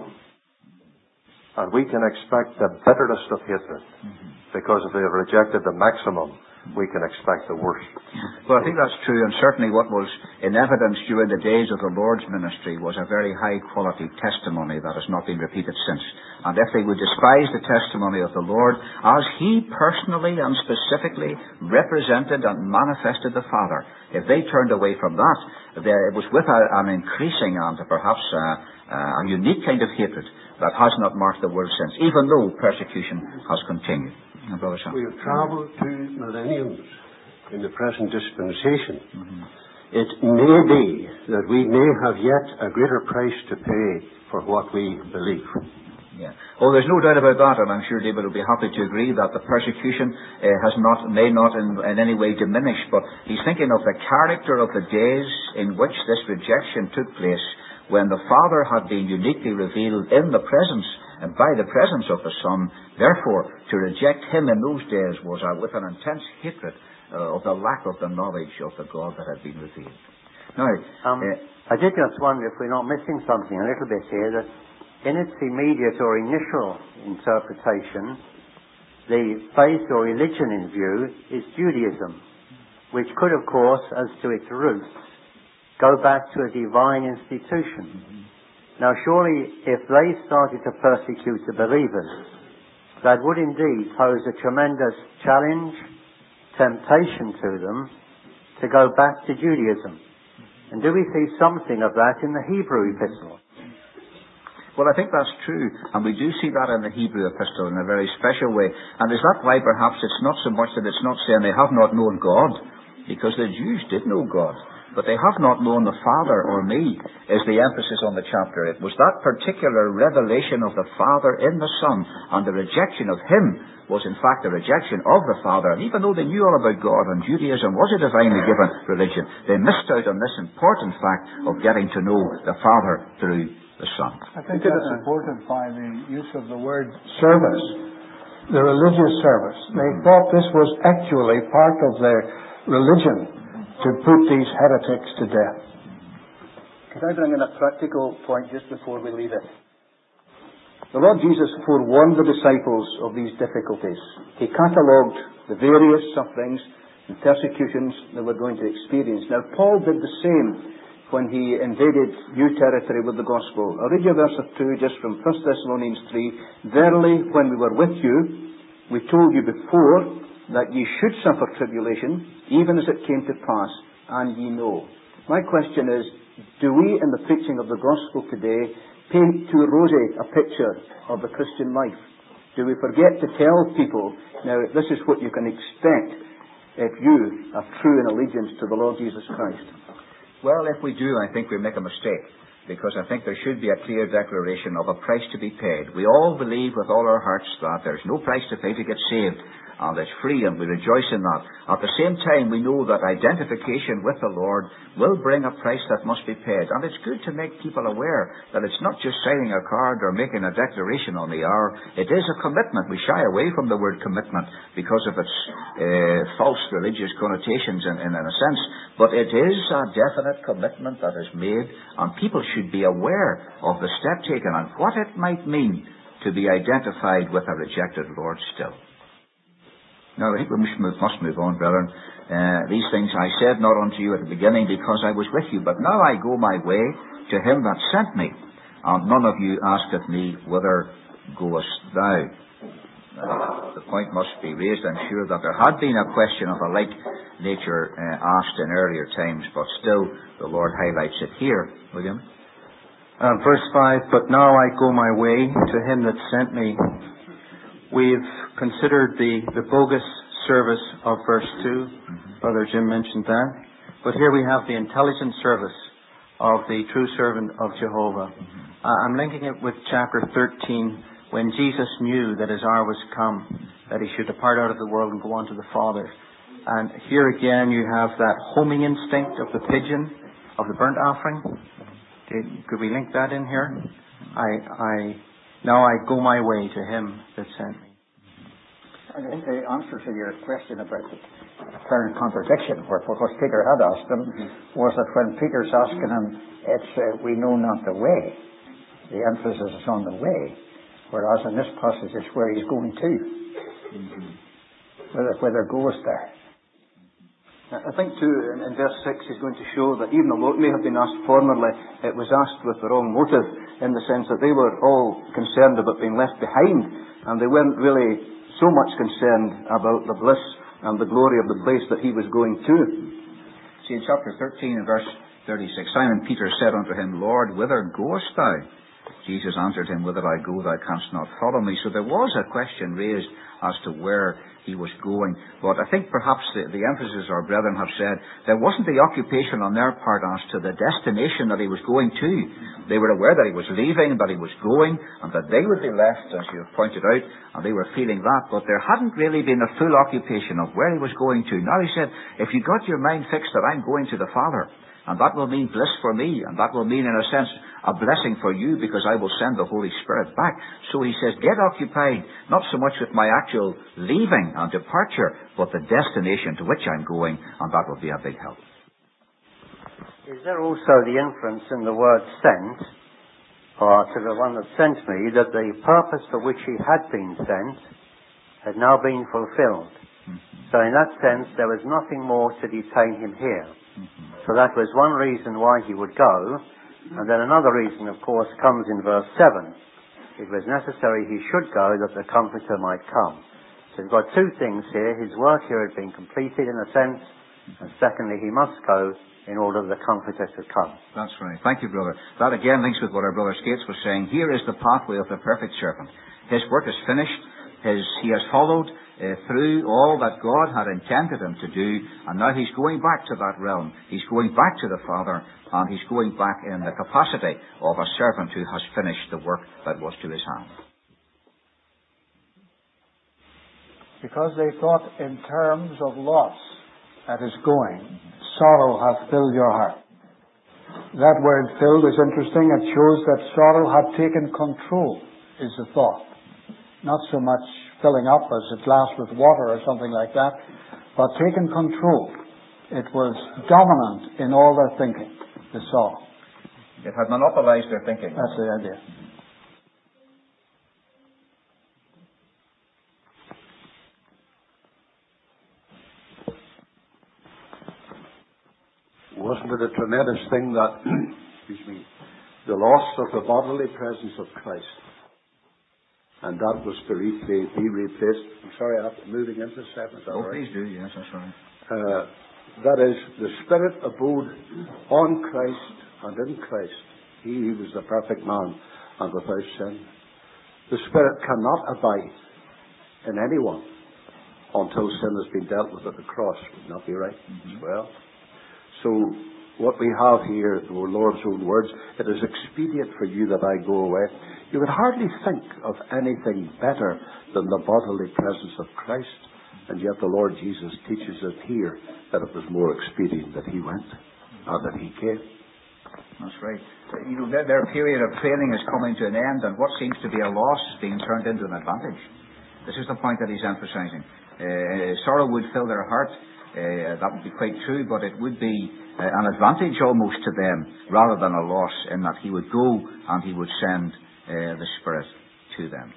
And we can expect the bitterest of hatred. Mm-hmm. Because if they have rejected the maximum, we can expect the worst. Well, I think that's true, and certainly what was in evidence during the days of the Lord's ministry was a very high-quality testimony that has not been repeated since. And if they would despise the testimony of the Lord, as He personally and specifically represented and manifested the Father, if they turned away from that, there, it was with a, an increasing and perhaps a, a unique kind of hatred that has not marked the world since, even though persecution has continued. We have travelled two millenniums in the present dispensation. Mm-hmm. It may be that we may have yet a greater price to pay for what we believe. Yeah. Oh, there's no doubt about that, and I'm sure David will be happy to agree that the persecution uh, has not, may not in, in any way diminish, but he's thinking of the character of the days in which this rejection took place, when the Father had been uniquely revealed in the presence and by the presence of the Son. Therefore, to reject Him in those days was uh, with an intense hatred uh, of the lack of the knowledge of the God that had been revealed. Now, um, uh, I did just wonder if we're not missing something a little bit here, that in its immediate or initial interpretation, the faith or religion in view is Judaism, which could, of course, as to its roots, go back to a divine institution. Mm-hmm. Now, surely, if they started to persecute the believers, that would indeed pose a tremendous challenge, temptation to them to go back to Judaism. And do we see something of that in the Hebrew epistle? Well, I think that's true, and we do see that in the Hebrew epistle in a very special way. And is that why perhaps it's not so much that it's not saying they have not known God, because the Jews did know God, but they have not known the Father or me, is the emphasis on the chapter. It was that particular revelation of the Father in the Son, and the rejection of Him was in fact a rejection of the Father. And even though they knew all about God, and Judaism was a divinely given religion, they missed out on this important fact of getting to know the Father through the Son. I think that's supported by the use of the word service, the religious service. They thought this was actually part of their religion, to put these heretics to death. Could I bring in a practical point just before we leave it? The Lord Jesus forewarned the disciples of these difficulties. He catalogued the various sufferings and persecutions they were going to experience. Now, Paul did the same when he invaded new territory with the gospel. I'll read you verse two just from First Thessalonians three. Verily, when we were with you, we told you before that ye should suffer tribulation, even as it came to pass, and ye know. My question is, do we in the preaching of the gospel today paint too rosy a picture of the Christian life? Do we forget to tell people, now this is what you can expect if you are true in allegiance to the Lord Jesus Christ? Well, if we do, I think we make a mistake, because I think there should be a clear declaration of a price to be paid. We all believe with all our hearts that there's no price to pay to get saved, and it's free, and we rejoice in that. At the same time, we know that identification with the Lord will bring a price that must be paid. And it's good to make people aware that it's not just signing a card or making a declaration on the hour. It is a commitment. We shy away from the word commitment because of its uh, false religious connotations in, in, in a sense. But it is a definite commitment that is made, and people should be aware of the step taken and what it might mean to be identified with a rejected Lord still. Now, I think we must move, must move on, brethren. Uh, these things I said not unto you at the beginning, because I was with you. But now I go my way to him that sent me. And none of you asketh me, whither goest thou? Uh, the point must be raised, I'm sure, that there had been a question of a like nature uh, asked in earlier times, but still the Lord highlights it here. William? Uh, verse five, but now I go my way to him that sent me. We've considered the, the bogus service of verse two. Mm-hmm. Brother Jim mentioned that. But here we have the intelligent service of the true servant of Jehovah. Mm-hmm. Uh, I'm linking it with chapter thirteen, when Jesus knew that his hour was come, that he should depart out of the world and go on to the Father. And here again you have that homing instinct of the pigeon, of the burnt offering. Did, could we link that in here? I, I, now I go my way to him that sent me. I think the answer to your question about the apparent contradiction, where what Peter had asked him, was that when Peter's asking him, it's uh, we know not the way. The emphasis is on the way, whereas in this passage it's where he's going to. Mm-hmm. Whether whether goes there. I think too, in, in verse six, he's going to show that even though it may have been asked formerly, it was asked with the wrong motive, in the sense that they were all concerned about being left behind, and they weren't really so much concerned about the bliss and the glory of the place that he was going to. See, in chapter thirteen and verse thirty-six, Simon Peter said unto him, Lord, whither goest thou? Jesus answered him, Whither I go, thou canst not follow me. So there was a question raised as to where he was going. But I think perhaps the, the emphasis our brethren have said, there wasn't the occupation on their part as to the destination that he was going to. They were aware that he was leaving, that he was going, and that they would be left, as you have pointed out, and they were feeling that. But there hadn't really been a full occupation of where he was going to. Now he said, if you got your mind fixed that I'm going to the Father, and that will mean bliss for me, and that will mean, in a sense, a blessing for you, because I will send the Holy Spirit back. So he says, get occupied, not so much with my actual leaving and departure, but the destination to which I'm going, and that will be a big help. Is there also the inference in the word sent, or to the one that sent me, that the purpose for which he had been sent had now been fulfilled? Mm-hmm. So in that sense, there was nothing more to detain him here. Mm-hmm. So that was one reason why he would go. And then another reason, of course, comes in verse seven. It was necessary he should go that the Comforter might come. So we've got two things here. His work here had been completed in a sense, and secondly, he must go in order the Comforter to come. That's right. Thank you, brother. That again links with what our brother Skates was saying. Here is the pathway of the perfect servant. His work is finished. His, he has followed uh, through all that God had intended him to do, and now he's going back to that realm. He's going back to the Father, and he's going back in the capacity of a servant who has finished the work that was to his hand. Because they thought in terms of loss at his going, sorrow hath filled your heart. That word filled is interesting. It shows that sorrow had taken control, is the thought. Not so much filling up as a glass with water or something like that, but taken control. It was dominant in all their thinking, the sorrow. It had monopolized their thinking. That's the idea. Wasn't it a tremendous thing that, excuse me, the loss of the bodily presence of Christ, and that was to re- be replaced. I'm sorry, I'm moving into seven. Is that oh, right? Please do, yes, that's right. Uh, that is, the Spirit abode on Christ and in Christ. He was the perfect man and without sin. The Spirit cannot abide in anyone until sin has been dealt with at the cross. Would not be right mm-hmm. as well. So what we have here, the Lord's own words, it is expedient for you that I go away. You would hardly think of anything better than the bodily presence of Christ And yet the Lord Jesus teaches us here that it was more expedient that he went, or that he came. That's right. You know, their, their period of training is coming to an end, and what seems to be a loss is being turned into an advantage. This is the point that he's emphasizing. Uh, sorrow would fill their heart. Uh, that would be quite true, but it would be uh, an advantage almost to them rather than a loss, in that he would go and he would send uh, the Spirit to them.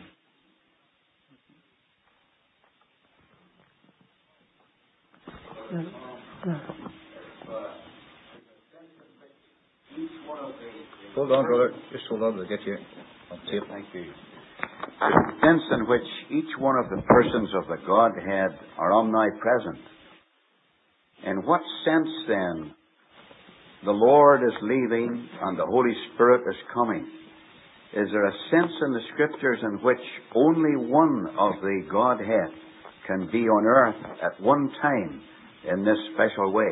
Hold on, brother. Just hold on, we'll get you on tape. Thank you. The sense in which each one of the persons of the Godhead are omnipresent. In what sense, then, the Lord is leaving and the Holy Spirit is coming? Is there a sense in the Scriptures in which only one of the Godhead can be on earth at one time in this special way?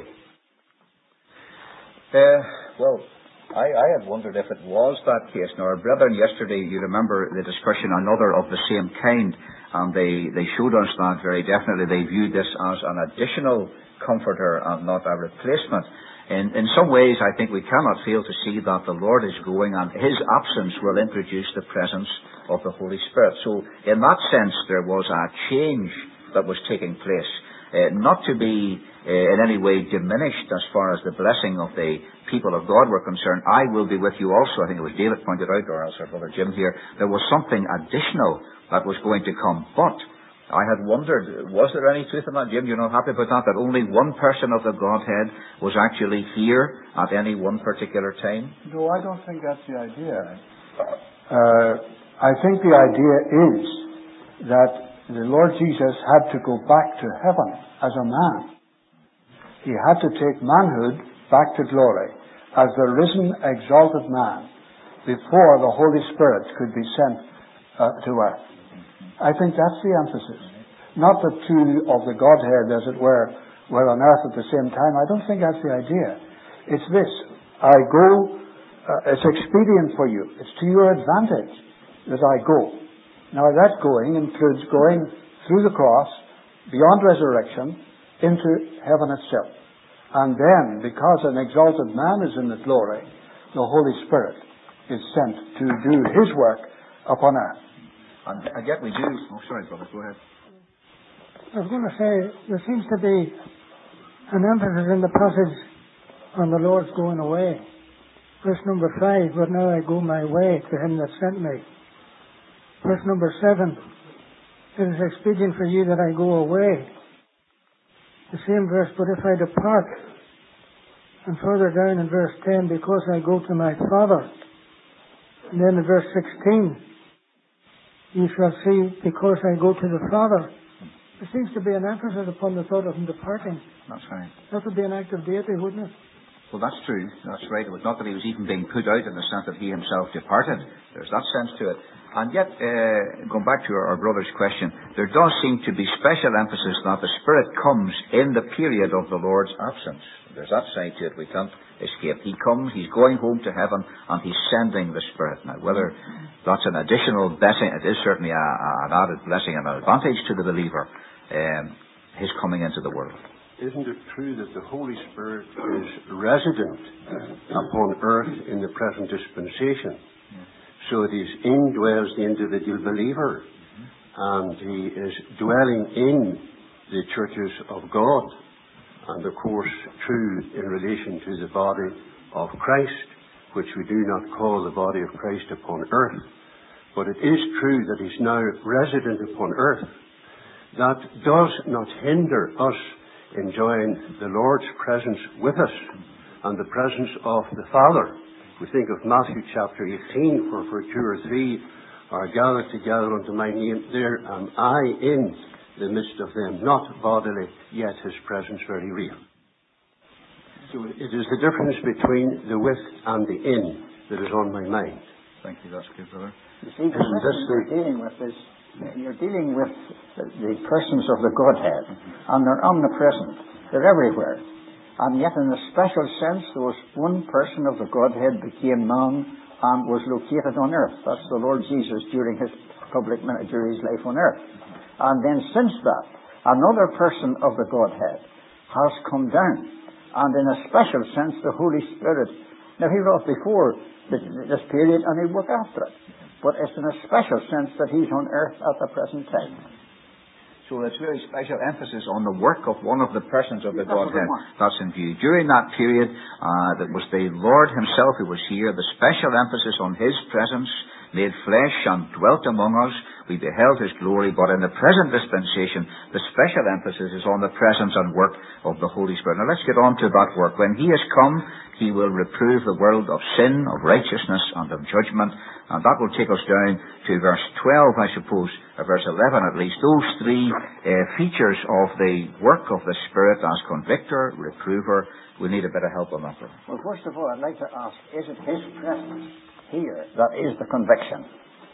Uh, well, I, I had wondered if it was that case. Now, our brethren yesterday, you remember the discussion, another of the same kind, and they, they showed us that very definitely. They viewed this as an additional comforter and not a replacement. In, in some ways, I think we cannot fail to see that the Lord is going, and his absence will introduce the presence of the Holy Spirit. So, in that sense, there was a change that was taking place. Uh, not to be uh, in any way diminished as far as the blessing of the people of God were concerned. I will be with you also. I think it was David pointed out, or else our brother Jim here. There was something additional that was going to come. But I had wondered, was there any truth in that, Jim? You're not happy about that? That only one person of the Godhead was actually here at any one particular time? No, I don't think that's the idea. Uh, I think the idea is that the Lord Jesus had to go back to heaven as a man. He had to take manhood back to glory as the risen, exalted man before the Holy Spirit could be sent uh, to earth. I think that's the emphasis. Not the two of the Godhead, as it were, were on earth at the same time. I don't think that's the idea. It's this. I go, uh, it's expedient for you. It's to your advantage that I go. Now that going includes going through the cross, beyond resurrection, into heaven itself. And then, because an exalted man is in the glory, the Holy Spirit is sent to do his work upon earth. And, and yet we do... Oh, sorry, brother, go ahead. I was going to say, there seems to be an emphasis in the passage on the Lord's going away. Verse number five, but now I go my way to him that sent me. Verse number seven, it is expedient for you that I go away. The same verse, but if I depart, and further down in verse ten, because I go to my Father. And then in verse sixteen, you shall see, because I go to the Father. There seems to be an emphasis upon the thought of him departing. That's right. That would be an act of deity, wouldn't it? Well, that's true. That's right. It was not that he was even being put out in the sense that he himself departed. There's that sense to it. And yet, uh, going back to our, our brother's question, there does seem to be special emphasis that the Spirit comes in the period of the Lord's absence. There's that side to it. We can't escape. He comes, he's going home to heaven, and he's sending the Spirit. Now, whether that's an additional blessing, it is certainly a, a, an added blessing and an advantage to the believer, um, his coming into the world. Isn't it true that the Holy Spirit is resident upon earth in the present dispensation? So that he indwells the individual believer, and he is dwelling in the churches of God, and of course true in relation to the body of Christ, which we do not call the body of Christ upon earth. But it is true that he's now resident upon earth. That does not hinder us enjoying the Lord's presence with us and the presence of the Father. We think of Matthew chapter eighteen, where for two or three are gathered together unto my name, there am I in the midst of them, not bodily, yet his presence very real. So it is the difference between the with and the in that is on my mind. Thank you, that's good, brother. You see, the this you're dealing with is, you're dealing with the persons of the Godhead, and they're omnipresent. They're everywhere. And yet, in a special sense, there was one person of the Godhead became man and was located on earth. That's the Lord Jesus during his public ministry, during his life on earth. And then since that, another person of the Godhead has come down. And in a special sense, the Holy Spirit. Now, he wrote before this, this period and he worked after it. But it's in a special sense that he's on earth at the present time. So it's really special emphasis on the work of one of the persons of the That's Godhead that's in view. During that period, uh, that was the Lord himself who was here, the special emphasis on his presence, made flesh and dwelt among us. We beheld his glory, but in the present dispensation, the special emphasis is on the presence and work of the Holy Spirit. Now let's get on to that work. When he has come, he will reprove the world of sin, of righteousness, and of judgment. And that will take us down to verse twelve, I suppose, or verse eleven at least. Those three uh, features of the work of the Spirit as convictor, reprover. We need a bit of help on that. Well, first of all, I'd like to ask, is it his presence here that is the conviction?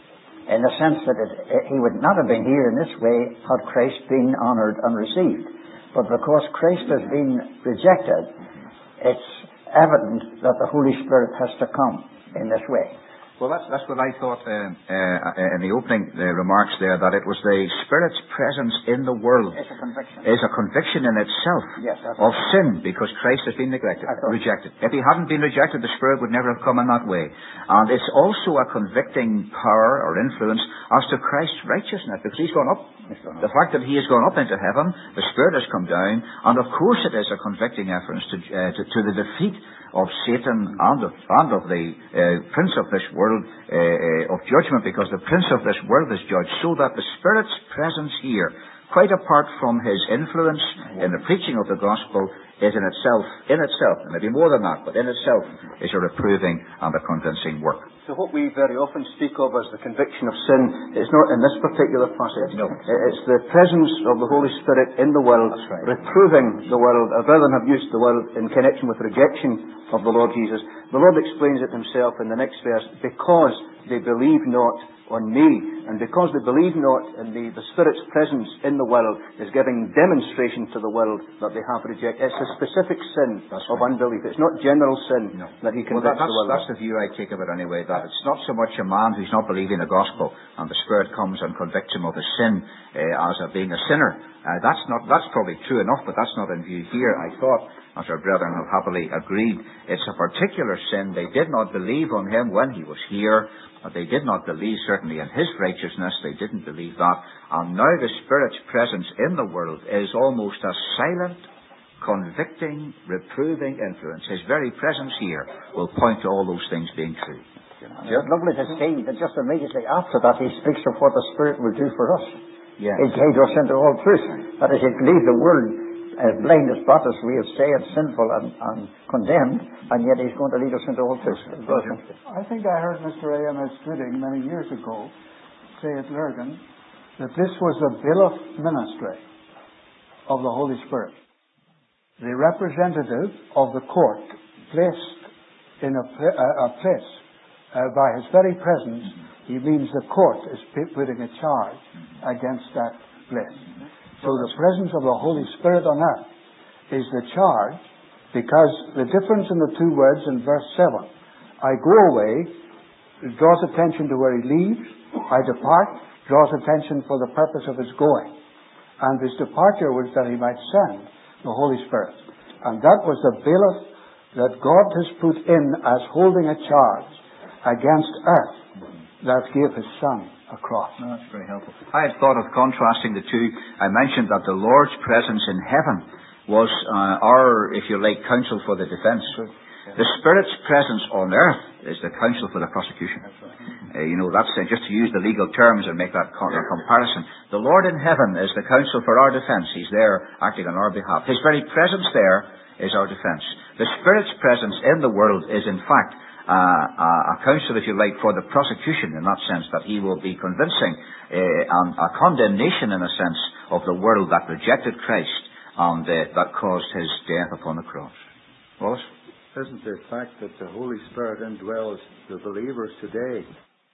In the sense that it, it, he would not have been here in this way had Christ been honoured and received. But because Christ has been rejected, it's evident that the Holy Spirit has to come in this way. Well, that's, that's what I thought uh, uh, in the opening uh, remarks there, that it was the Spirit's presence in the world It's a conviction. is a conviction in itself Yes, that's of right. sin, because Christ has been neglected, rejected. If he hadn't been rejected, the Spirit would never have come in that way. And it's also a convicting power or influence as to Christ's righteousness, because he's gone up. The fact that he has gone up into heaven, the Spirit has come down, and of course it is a convicting reference to, uh, to, to the defeat of Satan and of, and of the uh, prince of this world uh, uh, of judgment, because the prince of this world is judged, so that the Spirit's presence here, quite apart from his influence in the preaching of the gospel, is in itself, in itself, and maybe more than that, but in itself, is a reproving and a convincing work. So what we very often speak of as the conviction of sin is not in this particular passage. No. It's the presence of the Holy Spirit in the world, right. reproving the world. I'd rather have used the world in connection with rejection of the Lord Jesus. The Lord explains it himself in the next verse, because they believe not on me, and because they believe not in the, the Spirit's presence in the world is giving demonstration to the world that they have rejected. It's a specific sin That's of right. unbelief. It's not general sin No. that he Well, convicts that, that's, the world that's of. the view I take of it anyway, that it's not so much a man who's not believing the gospel and the Spirit comes and convicts him of his sin uh, as a, being a sinner. Uh, that's not that's probably true enough, but that's not in view here. I thought, as our brethren have happily agreed, it's a particular sin. They did not believe on him when he was here. They did not believe certainly in his righteousness. They didn't believe that. And now the Spirit's presence in the world is almost a silent, convicting, reproving influence. His very presence here will point to all those things being true. It's lovely to see that just immediately after that he speaks of what the Spirit will do for us. Yes. He'll guide us into all truth. That is, he'll leave the world as blind as spot, as we have said, sinful and, and condemned, and yet he's going to lead us into all truth. I think I heard Mister A M S Gooding many years ago say at Lurgan that this was a bill of ministry of the Holy Spirit. The representative of the court placed in a, pla- a place uh, by his very presence, he means the court is putting a charge against that place. So the presence of the Holy Spirit on earth is the charge, because the difference in the two words in verse seven, I go away, draws attention to where he leaves, I depart, draws attention for the purpose of his going. And his departure was that he might send the Holy Spirit. And that was the bailiff that God has put in as holding a charge against earth that gave his Son across. No, that's very helpful. I had thought of contrasting the two. I mentioned that the Lord's presence in heaven was uh, our, if you like, counsel for the defense. The Spirit's presence on earth is the counsel for the prosecution. Uh, you know, that's uh, just to use the legal terms and make that con- comparison. The Lord in heaven is the counsel for our defense. He's there acting on our behalf. His very presence there is our defense. The Spirit's presence in the world is, in fact, Uh, uh, a counsel, if you like, for the prosecution, in that sense, that he will be convincing uh, and a condemnation, in a sense, of the world that rejected Christ and uh, that caused his death upon the cross. Wallace? Isn't the fact that the Holy Spirit indwells the believers today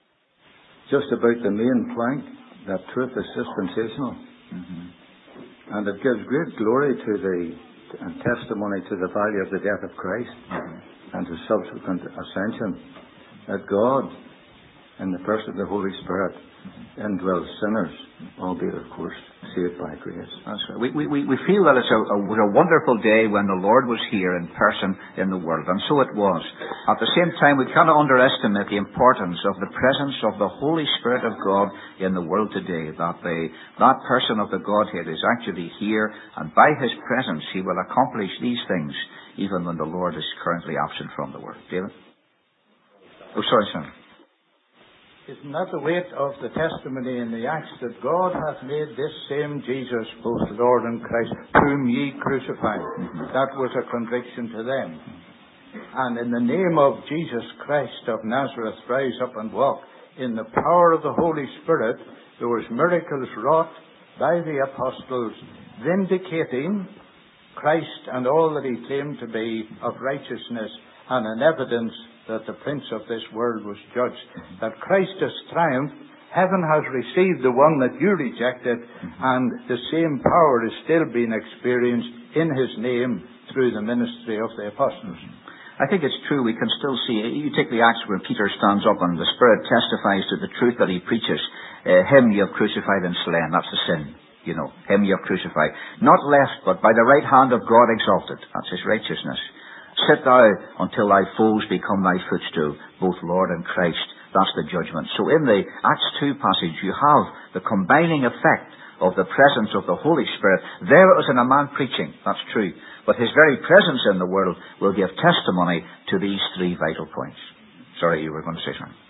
just about the main plank, that truth is dispensational? Mm-hmm. And it gives great glory to the and testimony to the value of the death of Christ. Mm-hmm. And the subsequent ascension, that God, in the person of the Holy Spirit, indwells sinners, albeit, of course, do it by grace. That's right. We, we, we feel that it's a, a, was a wonderful day when the Lord was here in person in the world, and so it was. At the same time, we cannot underestimate the importance of the presence of the Holy Spirit of God in the world today, that the, that person of the Godhead is actually here, and by His presence He will accomplish these things, even when the Lord is currently absent from the world. David? Oh, sorry, son. Isn't that the weight of the testimony in the Acts, that God hath made this same Jesus both Lord and Christ, whom ye crucified? Mm-hmm. That was a conviction to them. And in the name of Jesus Christ of Nazareth, rise up and walk. In the power of the Holy Spirit, there was miracles wrought by the apostles, vindicating Christ and all that He claimed to be of righteousness, and an evidence that the prince of this world was judged. That Christ has triumphed. Heaven has received the one that you rejected, and the same power is still being experienced in His name through the ministry of the apostles. I think it's true. We can still see, you take the Acts where Peter stands up and the Spirit testifies to the truth that he preaches. Uh, him you have crucified and slain. That's the sin. You know, him you have crucified. Not left, but by the right hand of God exalted. That's His righteousness. Sit thou until thy foes become thy footstool, both Lord and Christ. That's the judgment. So in the Acts two passage, you have the combining effect of the presence of the Holy Spirit. There it was in a man preaching, that's true. But His very presence in the world will give testimony to these three vital points. Sorry, you were going to say something.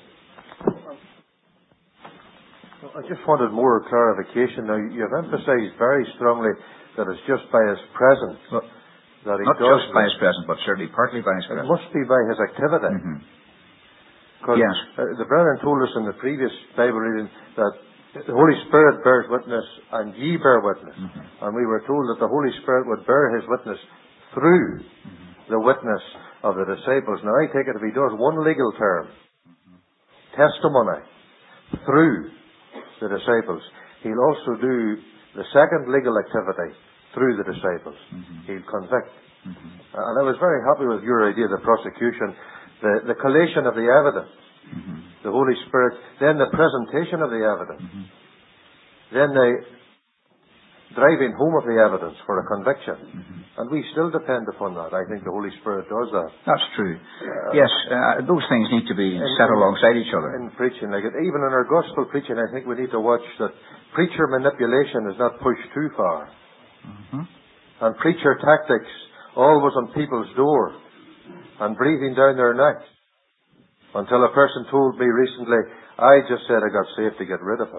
I just wanted more clarification. Now, you've emphasized very strongly that it's just by His presence. Well, That he Not does just by His presence, but certainly partly by His presence. It must be by His activity. Mm-hmm. Because yes. uh, the brethren told us in the previous Bible reading that the Holy Spirit bears witness and ye bear witness. Mm-hmm. And we were told that the Holy Spirit would bear His witness through mm-hmm. the witness of the disciples. Now I take it if He does one legal term, mm-hmm. testimony, through the disciples, He'll also do the second legal activity through the disciples. Mm-hmm. He'll convict. Mm-hmm. Uh, and I was very happy with your idea, the prosecution, the, the collation of the evidence, mm-hmm. the Holy Spirit, then the presentation of the evidence, mm-hmm. then the driving home of the evidence for a conviction. Mm-hmm. And we still depend upon that. I think the Holy Spirit does that. That's true. Uh, yes, uh, those things need to be in, set alongside each other. In preaching, like it, even in our gospel preaching, I think we need to watch that preacher manipulation is not pushed too far. Mm-hmm. And preacher tactics always on people's door and breathing down their necks. Until a person told me recently, I just said I got saved to get rid of him.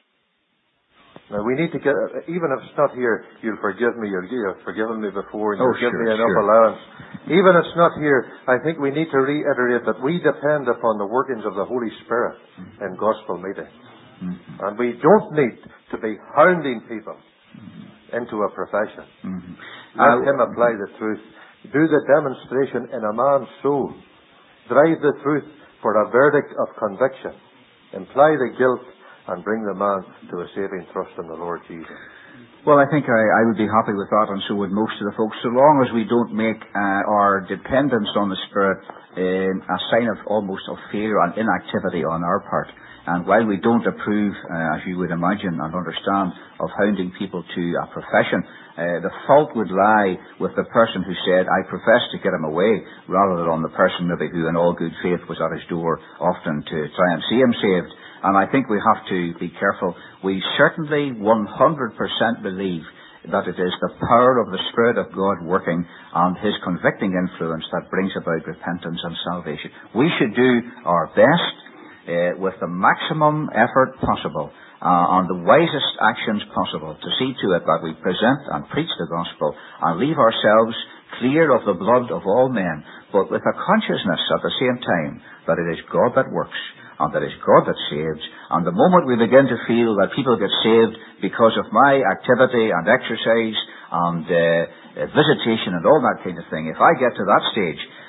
Now we need to get, even if it's not here, you'll forgive me, you'll, you've forgiven me before, and you'll oh, give sure, me enough sure. allowance. Even if it's not here, I think we need to reiterate that we depend upon the workings of the Holy Spirit mm-hmm. in gospel meetings. Mm-hmm. And we don't need to be hounding people mm-hmm. into a profession. Mm-hmm. Let uh, Him apply the truth. Do the demonstration in a man's soul. Drive the truth for a verdict of conviction. Imply the guilt and bring the man to a saving trust in the Lord Jesus. Well, I think I, I would be happy with that, and so would most of the folks, so long as we don't make uh, our dependence on the Spirit uh, a sign of almost of failure and inactivity on our part. And while we don't approve, uh, as you would imagine and understand, of hounding people to a profession, uh, the fault would lie with the person who said, I profess to get him away, rather than on the person maybe who in all good faith was at his door often to try and see him saved. And I think we have to be careful. We certainly one hundred percent believe that it is the power of the Spirit of God working and His convicting influence that brings about repentance and salvation. We should do our best uh, with the maximum effort possible uh, and the wisest actions possible to see to it that we present and preach the gospel and leave ourselves clear of the blood of all men, but with a consciousness at the same time that it is God that works and that it's God that saves. And the moment we begin to feel that people get saved because of my activity and exercise and uh, uh, visitation and all that kind of thing, if I get to that stage,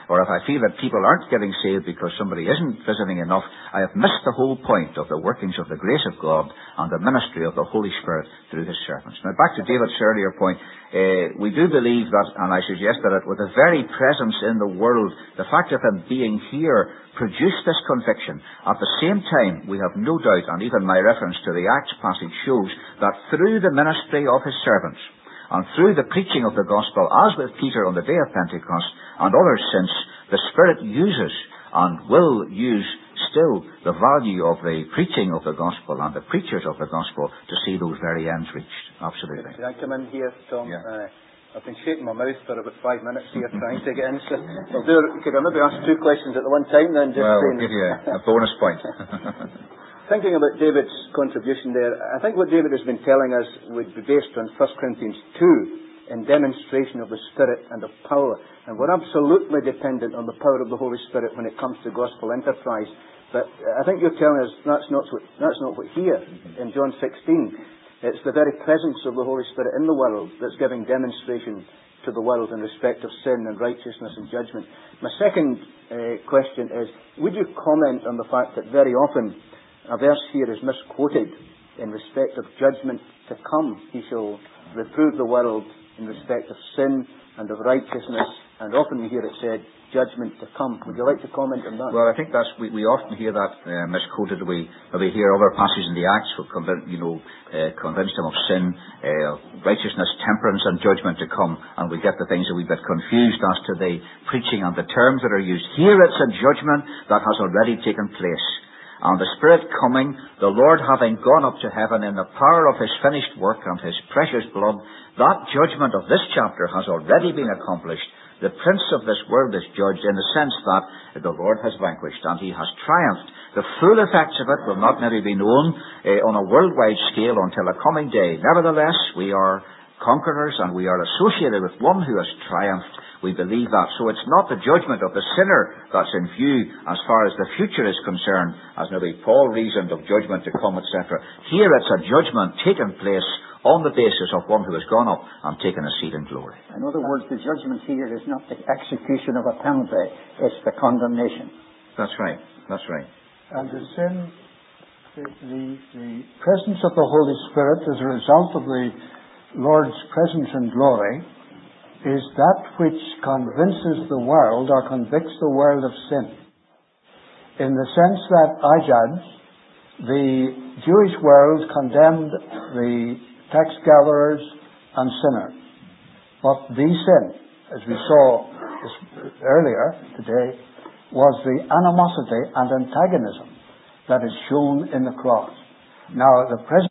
or if I feel that people aren't getting saved because somebody isn't visiting enough, I have missed the whole point of the workings of the grace of God and the ministry of the Holy Spirit through His servants. Now, back to David's earlier point, uh, we do believe that, and I suggested it, with the very presence in the world, the fact of Him being here produced this conviction. At the same time, we have no doubt, and even my reference to the Acts passage shows, that through the ministry of His servants, and through the preaching of the gospel, as with Peter on the day of Pentecost, and others since, the Spirit uses and will use still the value of the preaching of the gospel and the preachers of the gospel to see those very ends reached. Absolutely. Can I come in here, Tom? Yeah. Uh, I've been shaking my mouth for about five minutes here trying to get in. So I'll do, could I maybe ask two questions at the one time then? Just well, saying. we'll give you a, a bonus point. Thinking about David's contribution there, I think what David has been telling us would be based on First Corinthians two in demonstration of the Spirit and of power. And we're absolutely dependent on the power of the Holy Spirit when it comes to gospel enterprise. But I think you're telling us that's not what, that's not what here in John sixteen. It's the very presence of the Holy Spirit in the world that's giving demonstration to the world in respect of sin and righteousness and judgment. My second uh, question is, would you comment on the fact that very often a verse here is misquoted in respect of judgment to come? He shall reprove the world in respect of sin and of righteousness, and often we hear it said, judgment to come. Would you like to comment on that? Well, I think that's, we, we often hear that uh, misquoted. We, we hear other passages in the Acts who convince, you know, uh, convince them of sin, uh, righteousness, temperance, and judgment to come, and we get the things a wee bit confused as to the preaching and the terms that are used. Here it's a judgment that has already taken place. And the Spirit coming, the Lord having gone up to heaven in the power of His finished work and His precious blood, that judgment of this chapter has already been accomplished. The prince of this world is judged in the sense that the Lord has vanquished and He has triumphed. The full effects of it will not maybe be known uh, on a worldwide scale until a coming day. Nevertheless, we are conquerors and we are associated with one who has triumphed. We believe that. So it's not the judgment of the sinner that's in view as far as the future is concerned, as maybe Paul reasoned of judgment to come, et cetera. Here it's a judgment taken place on the basis of one who has gone up and taken a seat in glory. In other words, the judgment here is not the execution of a penalty, it's the condemnation. That's right. That's right. And the sin, the, the, the presence of the Holy Spirit as a result of the Lord's presence and glory is that which convinces the world or convicts the world of sin. In the sense that I judge, the Jewish world condemned the tax gatherers and sinners. But the sin, as we saw earlier today, was the animosity and antagonism that is shown in the cross. Now, the presence